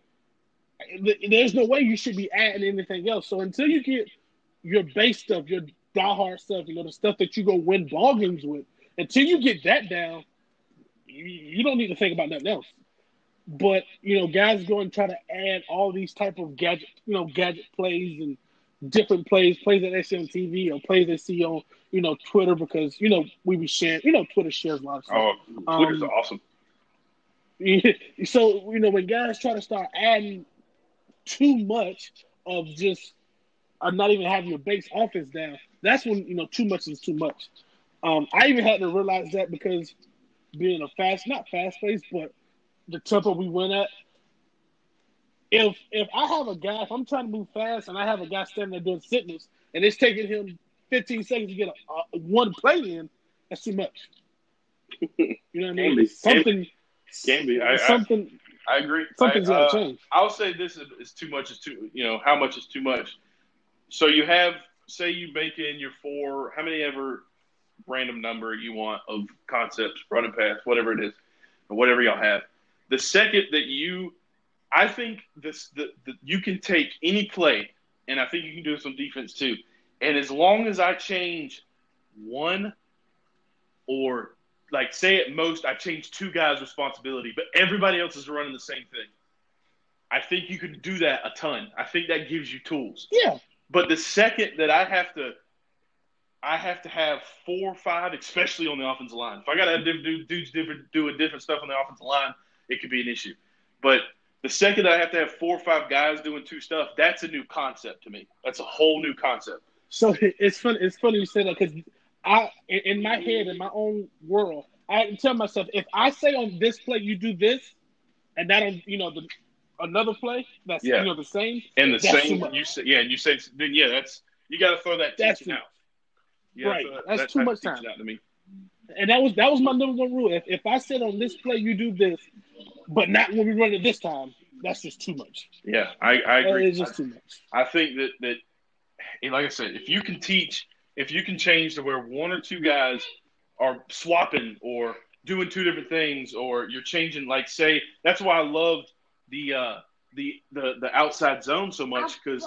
there's no way you should be adding anything else. So until you get your base stuff, your diehard stuff, you know, the stuff that you go win ball games with, until you get that down, you, you don't need to think about nothing else. But, you know, guys go and try to add all these type of gadget, you know, gadget plays and different plays, plays that they see on T V or plays they see on, you know, Twitter because, you know, we be sharing, you know, Twitter shares a lot of stuff. Oh, Twitter's um, awesome. So, you know, when guys try to start adding too much of just uh, not even having your base offense down, that's when, you know, too much is too much. Um, I even had to realize that because being a fast, not fast pace, but the tempo we went at, if if I have a guy, if I'm trying to move fast and I have a guy standing there doing fitness and it's taking him fifteen seconds to get a, a one play in, that's too much. You know what I mean? Can be. Something, Can be. I, something. I, I agree. Something's I, got to uh, change. I'll say this is, is too much. Is too. You know how much is too much. So you have, say, you bake in your four, how many ever random number you want of concepts, running pass, whatever it is, or whatever y'all have. The second that you, I think this, the, the you can take any play, and I think you can do this on defense too. And as long as I change one, or like say at most I change two guys' responsibility, but everybody else is running the same thing. I think you can do that a ton. I think that gives you tools. Yeah. But the second that I have to, I have to have four or five, especially on the offensive line. If I got to have different dudes different doing different stuff on the offensive line, it could be an issue. But the second that I have to have four or five guys doing two stuff, that's a new concept to me. That's a whole new concept. So it's funny. It's funny you say that because I, in my head, in my own world, I tell myself if I say on this play you do this, and that on you know the another play that's yeah. you know the same and the that's same you say yeah, and you say then yeah that's you got to throw that That's teaching too, out. You right. that, That's that too type much of teaching time. out to me. And that was that was my number one rule. If if I said on this play you do this, but not when we run it this time, that's just too much. Yeah, I, I agree. It's just I, too much. I think that that, and like I said, if you can teach, if you can change to where one or two guys are swapping or doing two different things, or you're changing, like say, that's why I loved the uh, the the the outside zone so much, because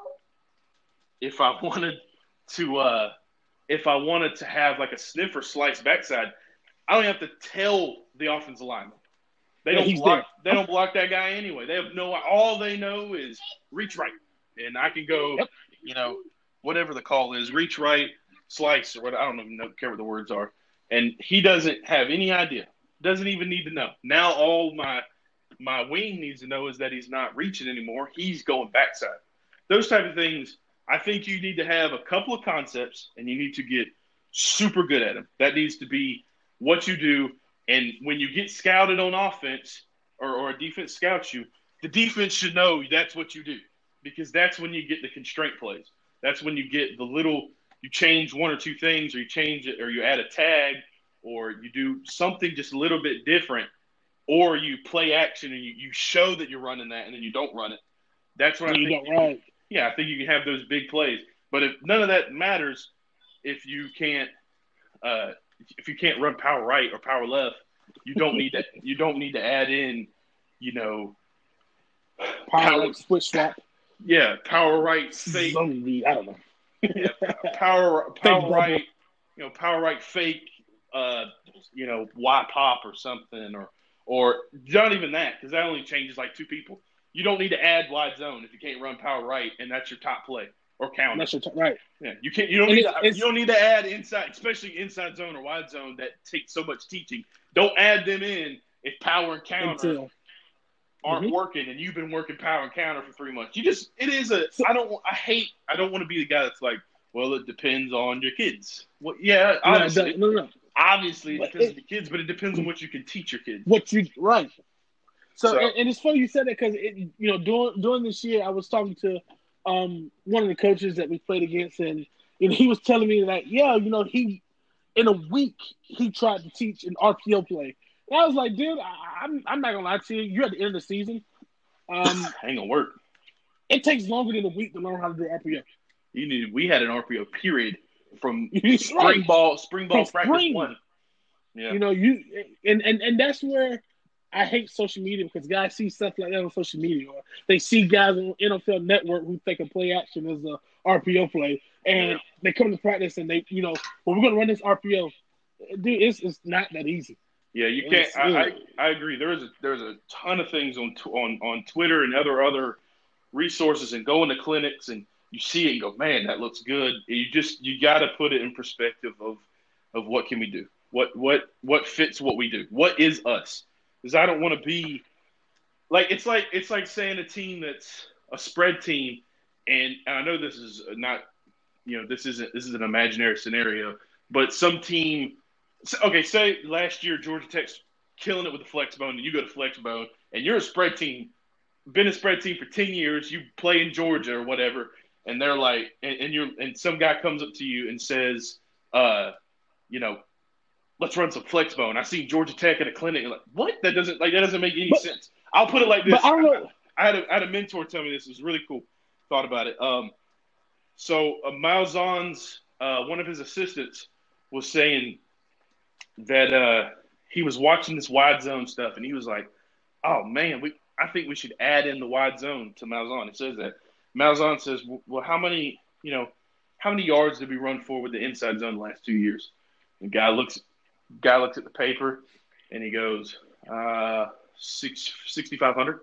if I wanted to. Uh, If I wanted to have like a sniffer slice backside, I don't have to tell the offensive lineman. They Yeah, don't block. there. They don't block that guy anyway. They have no. All they know is reach right, and I can go. Yep. You know, whatever the call is, reach right, slice, or what. I don't even know, care what the words are. And he doesn't have any idea. Doesn't even need to know. Now all my my wing needs to know is that he's not reaching anymore. He's going backside. Those type of things. I think you need to have a couple of concepts, and you need to get super good at them. That needs to be what you do. And when you get scouted on offense, or, or a defense scouts you, the defense should know that's what you do, because that's when you get the constraint plays. That's when you get the little – you change one or two things, or you change it, or you add a tag, or you do something just a little bit different, or you play action and you, you show that you're running that and then you don't run it. That's what You I think. don't, right. Yeah, I think you can have those big plays, but if none of that matters, if you can't, uh, if you can't run power right or power left, you don't need to. You don't need to add in, you know, Power, power like switch swap. Yeah, power right fake. Zombie, I don't know. Yeah, power power Fake right. double. You know, power right fake. Uh, you know, Y pop or something, or or not even that, because that only changes like two people. You don't need to add wide zone if you can't run power right, and that's your top play or counter. That's your t- right. Yeah, you can't. You don't And need it's- to. it's- You don't need to add inside, especially inside zone or wide zone that takes so much teaching. Don't add them in if power and counter Until aren't Mhm. working, and you've been working power and counter for three months. You just. It is a. I don't. I hate. I don't want to be the guy that's like, well, it depends on your kids. Well, yeah, no, obviously, no, no, no. obviously, it But depends it- on the kids, but it depends on what you can teach your kids. What you right. So, So- and, and it's funny you said that, because you know during during this year I was talking to um one of the coaches that we played against, and you know, he was telling me that yeah, you know, he in a week he tried to teach an R P O play. And I was like, dude, I, I'm I'm not gonna lie to you. You're at the end of the season. Um, Ain't gonna work. it takes longer than a week to learn how to do R P O. You need. We had an R P O period from Right. spring ball, spring ball From practice spring. one. Yeah. You know, you and, and and that's where I hate social media, because guys see stuff like that on social media, or they see guys on N F L Network who think a play action is a R P O play, and Yeah. they come to practice and they, you know, well, we're gonna run this R P O. Dude, it's it's not that easy. Yeah, you can't. It's- I, I yeah. I agree. There is a there's a ton of things on tw- on on Twitter and other other resources, and going to clinics, and you see it and go, man, that looks good. You just you got to put it in perspective of of what can we do, what what what fits what we do, what is us. Because I don't want to be like it's like it's like saying a team that's a spread team, and, and I know this is not, you know, this isn't this is an imaginary scenario, but some team. Okay, say last year Georgia Tech's killing it with the flex bone, and you go to flex bone, and you're a spread team, been a spread team for ten years. You play in Georgia or whatever, and they're like, and, and you're and some guy comes up to you and says, uh, you know, let's run some flex bone. I see Georgia Tech at a clinic. You're like, what? That doesn't like that doesn't make any But- sense. I'll put it like this. But I don't know. I had a, I had a mentor tell me this. It was really cool. Thought about it. Um, so uh, Malzahn's uh, one of his assistants was saying that uh, he was watching this wide zone stuff, and he was like, "Oh man, we I think we should add in the wide zone to Malzahn." He says that. Malzahn says, "Well, how many you know, how many yards did we run for with the inside zone the last two years?" And guy looks guy looks at the paper, and he goes, "Uh, six sixty five hundred."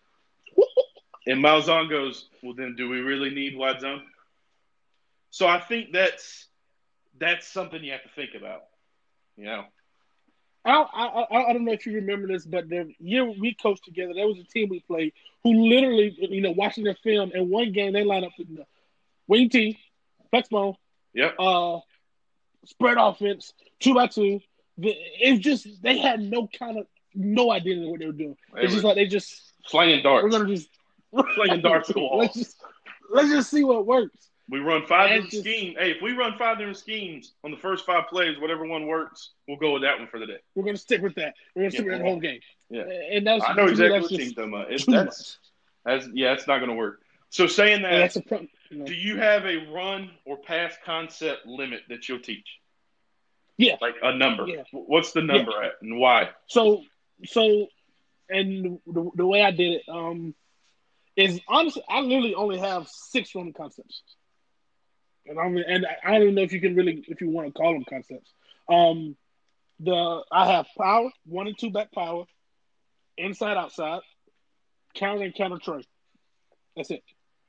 And Malzahn goes, "Well, then, do we really need wide zone?" So I think that's that's something you have to think about. You know, I, I I don't know if you remember this, but the year we coached together, there was a team we played who literally, you know, watching their film, and one game they line up in the wing T, flex bone, yep. uh, spread offense, two by two. The- It's just they had no kind of no idea what they were doing. They It's just were like they just Slinging we're darts. gonna just Slinging darts at the wall. Let's just let's just see what works. We run five That's different just- schemes. Hey, if we run five different schemes on the first five plays, whatever one works, we'll go with that one for the day. We're gonna stick with that. We're gonna stick Yeah. with that whole game. Yeah. And that's I know to me, exactly that's what just team's talking about. It's, too that's, that's, yeah, it's not going to work. So saying that, And that's a pro- you know. do you have a run or pass concept limit that you'll teach? Yeah. Like a number. Yeah. What's the number at and why? So, so, and the, the way I did it um, is honestly, I literally only have six run concepts, and I'm and I don't even know if you can really, if you want to call them concepts. Um, the I have power, one and two back power, inside outside, counter and counter tray. That's it.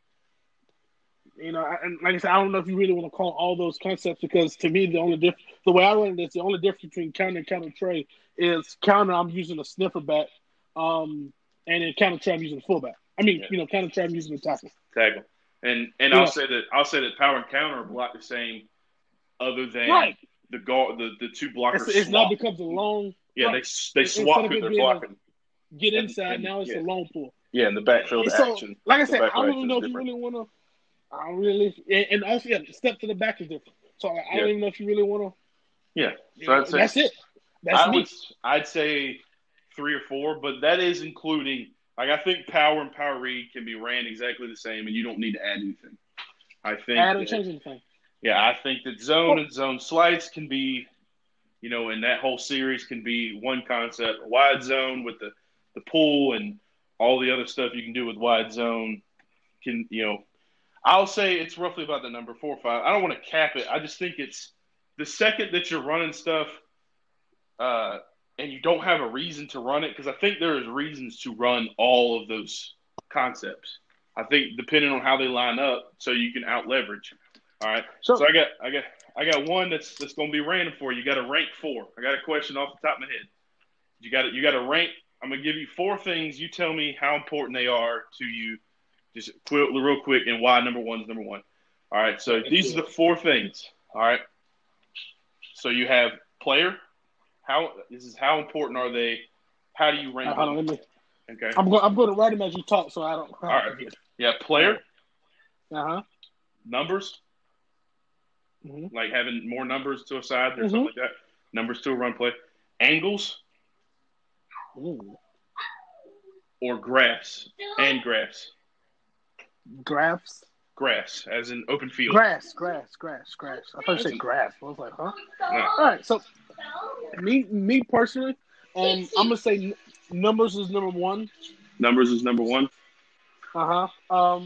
You know, and like I said, I don't know if you really want to call all those concepts because to me, the only diff- the way I run it is the only difference between counter and counter tray is counter. I'm using a sniffer back, um, and in counter tray I'm using a fullback. I mean, Yeah. you know, counter tray I'm using a tackle. Tackle. And and Yeah. I'll say that I'll say that power and counter are blocked the same, other than Right. the guard the, the two blockers. It's, it's now swap. becomes a long yeah, right. they they Instead swap of who it they're being a- blocking. get and- inside. and- now it's yeah. a long pull. Yeah, in the backfield So, action. like I the said, I backfield don't even know if action you is really want to. I don't really, and, and also, yeah, step to the back is different. So I, I Yeah. don't even know if you really want to. Yeah. You So know, I'd say- that's it. That's I me. would, I'd say three or four, but that is including, like, I think power and power read can be ran exactly the same, and you don't need to add anything. I think, Add or that- change anything. yeah, I think that zone Oh. and zone slice can be, you know, and that whole series can be one concept. Wide zone with the, the pull and all the other stuff you can do with wide zone can, you know, I'll say it's roughly about the number four or five. I don't want to cap it. I just think it's the second that you're running stuff uh, and you don't have a reason to run it, because I think there is reasons to run all of those concepts. I think depending on how they line up, so you can out leverage. All right. So, So I got I got I got one that's that's going to be random for you. You got to rank four. I got a question off the top of my head. You got to you got to rank. I'm going to give you four things. You tell me how important they are to you. Just quick, real quick, and why number one is number one. All right. So these are the four things. All right. So you have player. How this is how important are they? How do you rank uh, hold on, them? let me. Okay. I'm going. I'm going to write them as you talk, so I don't. All right. Yeah. Player Uh huh. numbers. Mm-hmm. Like having more numbers to a side or Mhm. something like that. Numbers to a run play. Angles or graphs and graphs. Graphs. Graphs, as in open field. Grass. Grass. Grass. Grass. I thought you said grass. I was like, huh? No. All right. So, me, me personally, um, I'm gonna say n- numbers is number one. Numbers is number one. Uh huh. Um,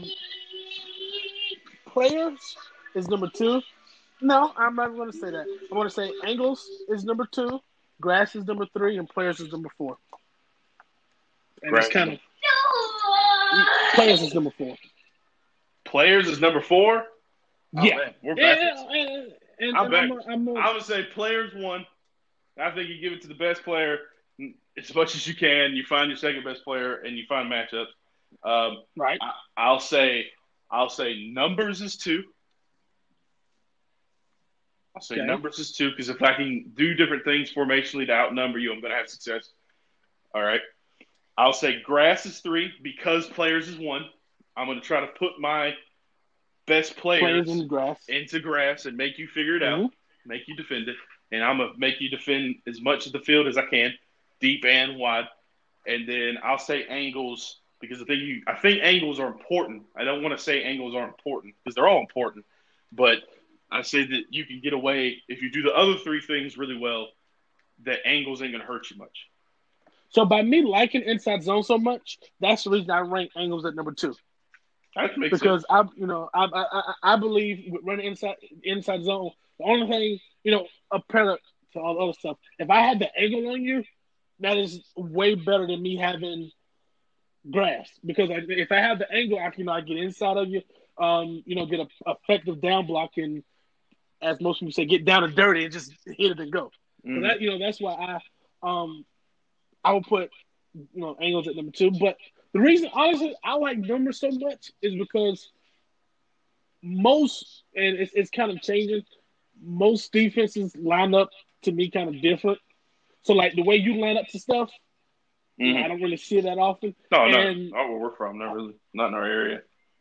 players is number two. No, I'm not going to say that. I'm going to say angles is number two, grass is number three, and players is number four. And Grass it's kind of players is number four. Players is number four. Oh, Yeah. man, we're Yeah, backwards. and, and, I'm and back. I'm, a, I'm, a, I would say players one. I think you give it to the best player as much as you can. You find your second best player and you find matchups. Um, right. I, I'll say I'll say numbers is two. I'll say Okay. numbers is two because if I can do different things formationally to outnumber you, I'm going to have success. All right. I'll say grass is three because players is one. I'm going to try to put my best players, Players in the grass. into grass and make you figure it Mhm. out, make you defend it. And I'm going to make you defend as much of the field as I can, deep and wide. And then I'll say angles because I think you, I think angles are important. I don't want to say angles aren't important because they're all important. But I say that you can get away if you do the other three things really well, that angles ain't going to hurt you much. So by me liking inside zone so much, that's the reason I rank angles at number two. That makes Because sense. I, you know, I, I, I- I believe with running inside inside zone, the only thing, you know, apparent to all the other stuff, if I had the angle on you, that is way better than me having grass. Because I, if I have the angle, I can, you know, I get inside of you, um, you know, get a effective down block and, as most people say, get down and dirty and just hit it and go. So Mhm. that, you know, that's why I, um, I would put, you know, angles at number two. But the reason, honestly, I like numbers so much is because most, and it's, it's kind of changing, most defenses line up to me kind of different. So, like, the way you line up to stuff, Mhm. I don't really see it that often. No, no, and- not where we're from. Not really. Not in our area.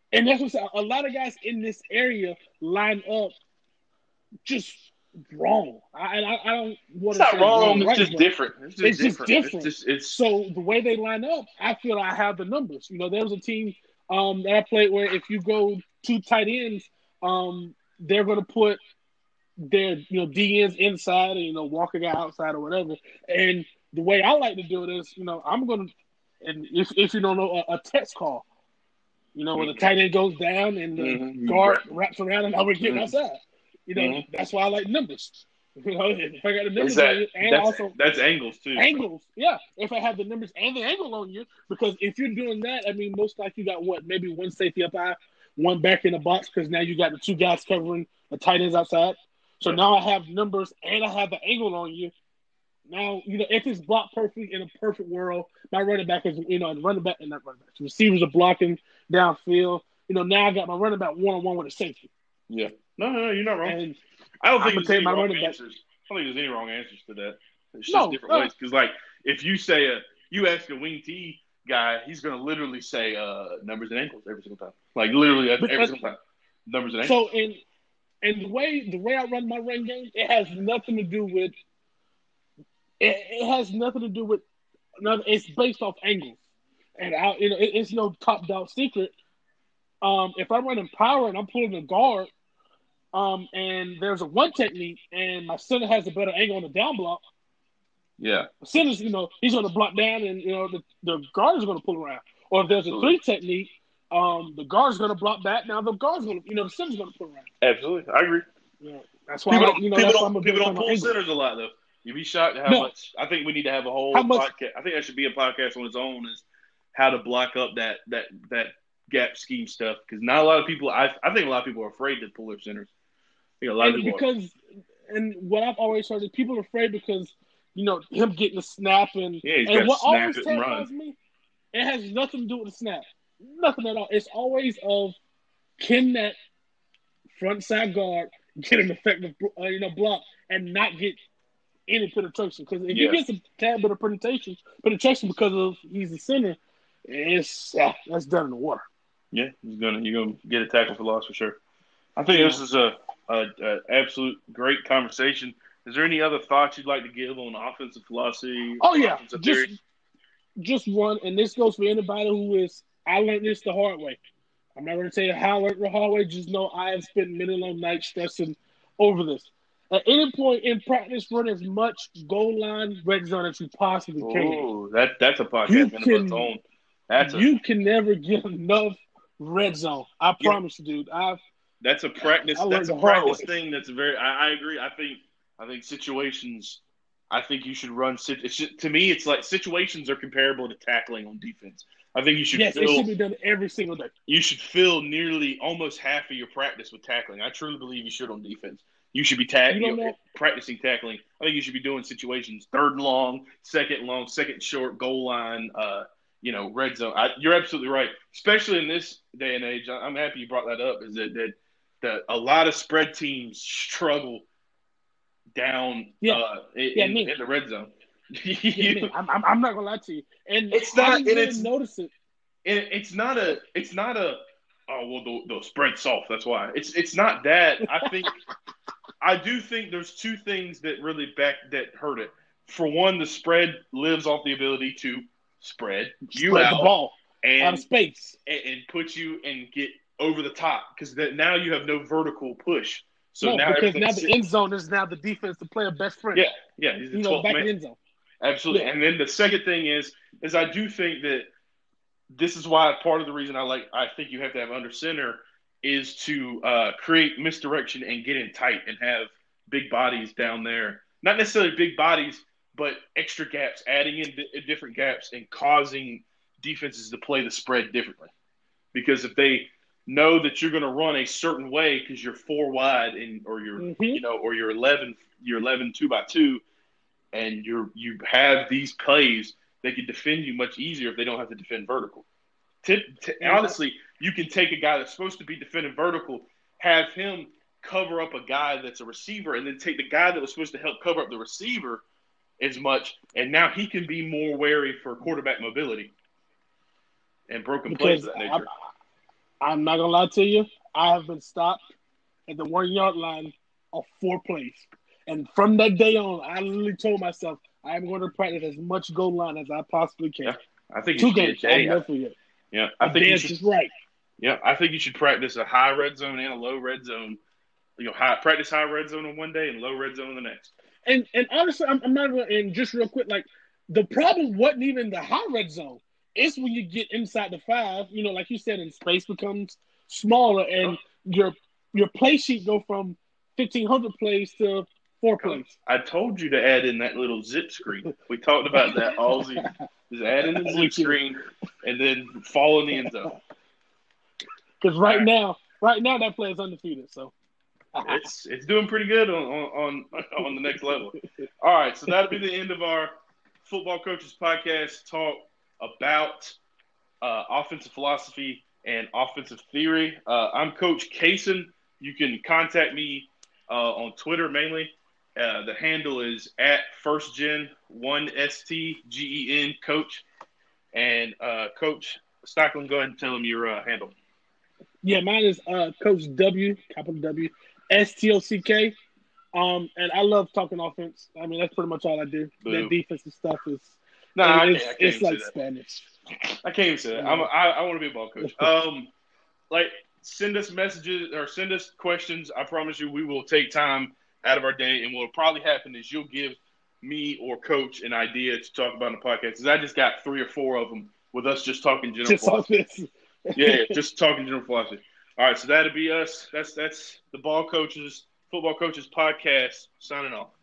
And that's what I'm saying. A lot of guys in this area line up just wrong. I I, I don't want It's to not say wrong. wrong, It's right, just but different. It's just it's just different. different. It's just it's So the way they line up, I feel I have the numbers. You know, there was a team um, that I played where if you go two tight ends, um, they're going to put their you know D Ns inside and you know walk a guy outside or whatever. And the way I like to do it is, you know, I'm going to, and if if you don't know, a, a text call. You know, when the tight end goes down and the mm-hmm. guard wraps around and I would get mm-hmm. outside. You know, mm-hmm. that's why I like numbers. You know, if I got the numbers that, on you, and that's, also that's angles too. angles, yeah. If I have the numbers and the angle on you, because if you're doing that, I mean, most likely you got what, maybe one safety up high, one back in the box, because now you got the two guys covering the tight ends outside. So Yep. now I have numbers and I have the angle on you. Now, you know, if it's blocked perfectly in a perfect world, my running back is, you know, and running back and not running back. The receivers are blocking downfield. You know, now I got my running back one on one with a safety. Yeah. No, no, no, you're not wrong. And I don't I'm think gonna there's take any my wrong running back. answers. I don't think there's any wrong answers to that. It's just No, different uh, ways. Because, like, if you say a, you ask a wing T guy, he's going to literally say uh, numbers and ankles every single time. Like, literally every Because- single time. Numbers and ankles. So, in and the way the way I run my run game, it has nothing to do with. It, it has nothing to do with. It's based off angles, and I, you know, it, it's no top down secret. Um, if I'm running power and I'm pulling a guard, um, and there's a one technique, and my center has a better angle on the down block, Yeah. the center's, you know, he's going to block down, and you know the, the guard is going to pull around. Or if there's a Absolutely. three technique, um, the guard's going to block back. Now the guard's going to, you know, the center's going to pull around. Absolutely. I agree. You know, that's why, People I, don't, you know, people that's why I'm don't, a people big don't fan of pull angles. centers a lot, though. You'd be shocked at how No. much. I think we need to have a whole How much- podcast. I think that should be a podcast on its own, is how to block up that that that gap scheme stuff. Because not a lot of people, I I think a lot of people are afraid to pull their centers. I think a lot And of people are. because, and what I've always heard is people are afraid because, you know, him getting a snap and, Yeah, he's and gotta what snap always it and terrifies me, it has nothing to do with the snap. Nothing at all. It's always of, can that front side guard get an effective, uh, you know, block and not get any penetration? Because if Yeah. he gets a tad bit of penetration, penetration because of he's the center, it's yeah, that's done in the water. Yeah, he's gonna you're gonna get a tackle for loss for sure. I think this is a, a, a absolute great conversation. Is there any other thoughts you'd like to give on offensive philosophy? Oh yeah, offensive just theory? just one, and this goes for anybody who is. I learned this the hard way. I'm not going to tell you how I learned the hard way. Just know I have spent many long nights stressing over this. At any point in practice, run as much goal line red zone as you possibly can. Oh, that that's a podcast You in of can- its own. That's a You can never get enough red zone. I Yeah. promise you, dude. I've that's a practice. I learned That's a the hard practice way. thing. That's a very. I, I agree. I think. I think situations. I think you should run. sit- It's just, to me, it's like situations are comparable to tackling on defense. I think you should yes, it fill. should be done every single day. You should fill nearly almost half of your practice with tackling. I truly believe you should on defense. You should be You tackling, don't know- practicing tackling. I think you should be doing situations third and long, second and long, second and short, goal line. Uh, you know, red zone. I, you're absolutely right. Especially in this day and age, I- I'm happy you brought that up. Is that that that a lot of spread teams struggle down Yeah. uh, in, Yeah, in, me. in the red zone. Yeah, You- man, I'm, I'm, I'm not gonna lie to you, and It's I not- didn't and really it's- notice it. And it's not a, it's not a, oh well, the the spread soft. That's why it's it's not that. I think, I do think there's two things that really back that hurt it. For one, the spread lives off the ability to spread you Spread out the ball out and, of space. and and put you and get over the top because that now you have no vertical push. So no, now because now everything's the end zone is now the defense, the player best friend. yeah, yeah, he's the you know, twelfth back man. in the end zone. Absolutely. Yeah. And then the second thing is, is I do think that this is why part of the reason I like, I think you have to have under center is to uh, create misdirection and get in tight and have big bodies down there. Not necessarily big bodies, but extra gaps, adding in di- different gaps and causing defenses to play the spread differently. Because if they know that you're going to run a certain way because you're four wide and or you're Mhm. you know or you're eleven you're eleven two by two, and you're you have these plays, they can defend you much easier if they don't have to defend vertical. Tip, t- honestly, you can take a guy that's supposed to be defending vertical, have him cover up a guy that's a receiver, and then take the guy that was supposed to help cover up the receiver as much, and now he can be more wary for quarterback mobility and broken plays Because of that I, nature. I'm not gonna lie to you. I have been stopped at the one yard line of four plays, and from that day on, I literally told myself I am going to practice as much goal line as I possibly can. Yeah, I think Two you games. should, I'll hey, never forget. Yeah, I think you should. Just right. Yeah, I think you should practice a high red zone and a low red zone. You know, high practice high red zone on one day and low red zone on the next. And and honestly, I'm, I'm not gonna. And just real quick, like the problem wasn't even the high red zone. It's when you get inside the five. You know, like you said, and space becomes smaller, and your your play sheet go from fifteen hundred plays to four plays. I told you to add in that little zip screen. We talked about that all season. Just add in the zip screen and then fall in the end zone. Because right, right now, right now that play is undefeated. So it's it's doing pretty good on on on the next level. All right, so that'll be the end of our Football Coaches Podcast talk about uh, offensive philosophy and offensive theory. Uh, I'm Coach Kaysen. You can contact me uh, on Twitter mainly. Uh, the handle is at firstgen one S T G E N coach. And uh, Coach Stockland, go ahead and tell them your uh, handle. Yeah, mine is uh, Coach W, capital W, S T O C K. Um, and I love talking offense. I mean, that's pretty much all I do. Boo. That defensive stuff is no, nah, it's, I can't, I can't it's like that. Spanish. I can't even say that. I'm a, I, I want to be a ball coach. Um, like, send us messages or send us questions. I promise you we will take time out of our day. And what'll probably happen is you'll give me or Coach an idea to talk about in the podcast. Because I just got three or four of them with us just talking general just philosophy. yeah, just talking general philosophy. All right, so that'll be us. That's that's the Ball Coaches, Football Coaches Podcast signing off.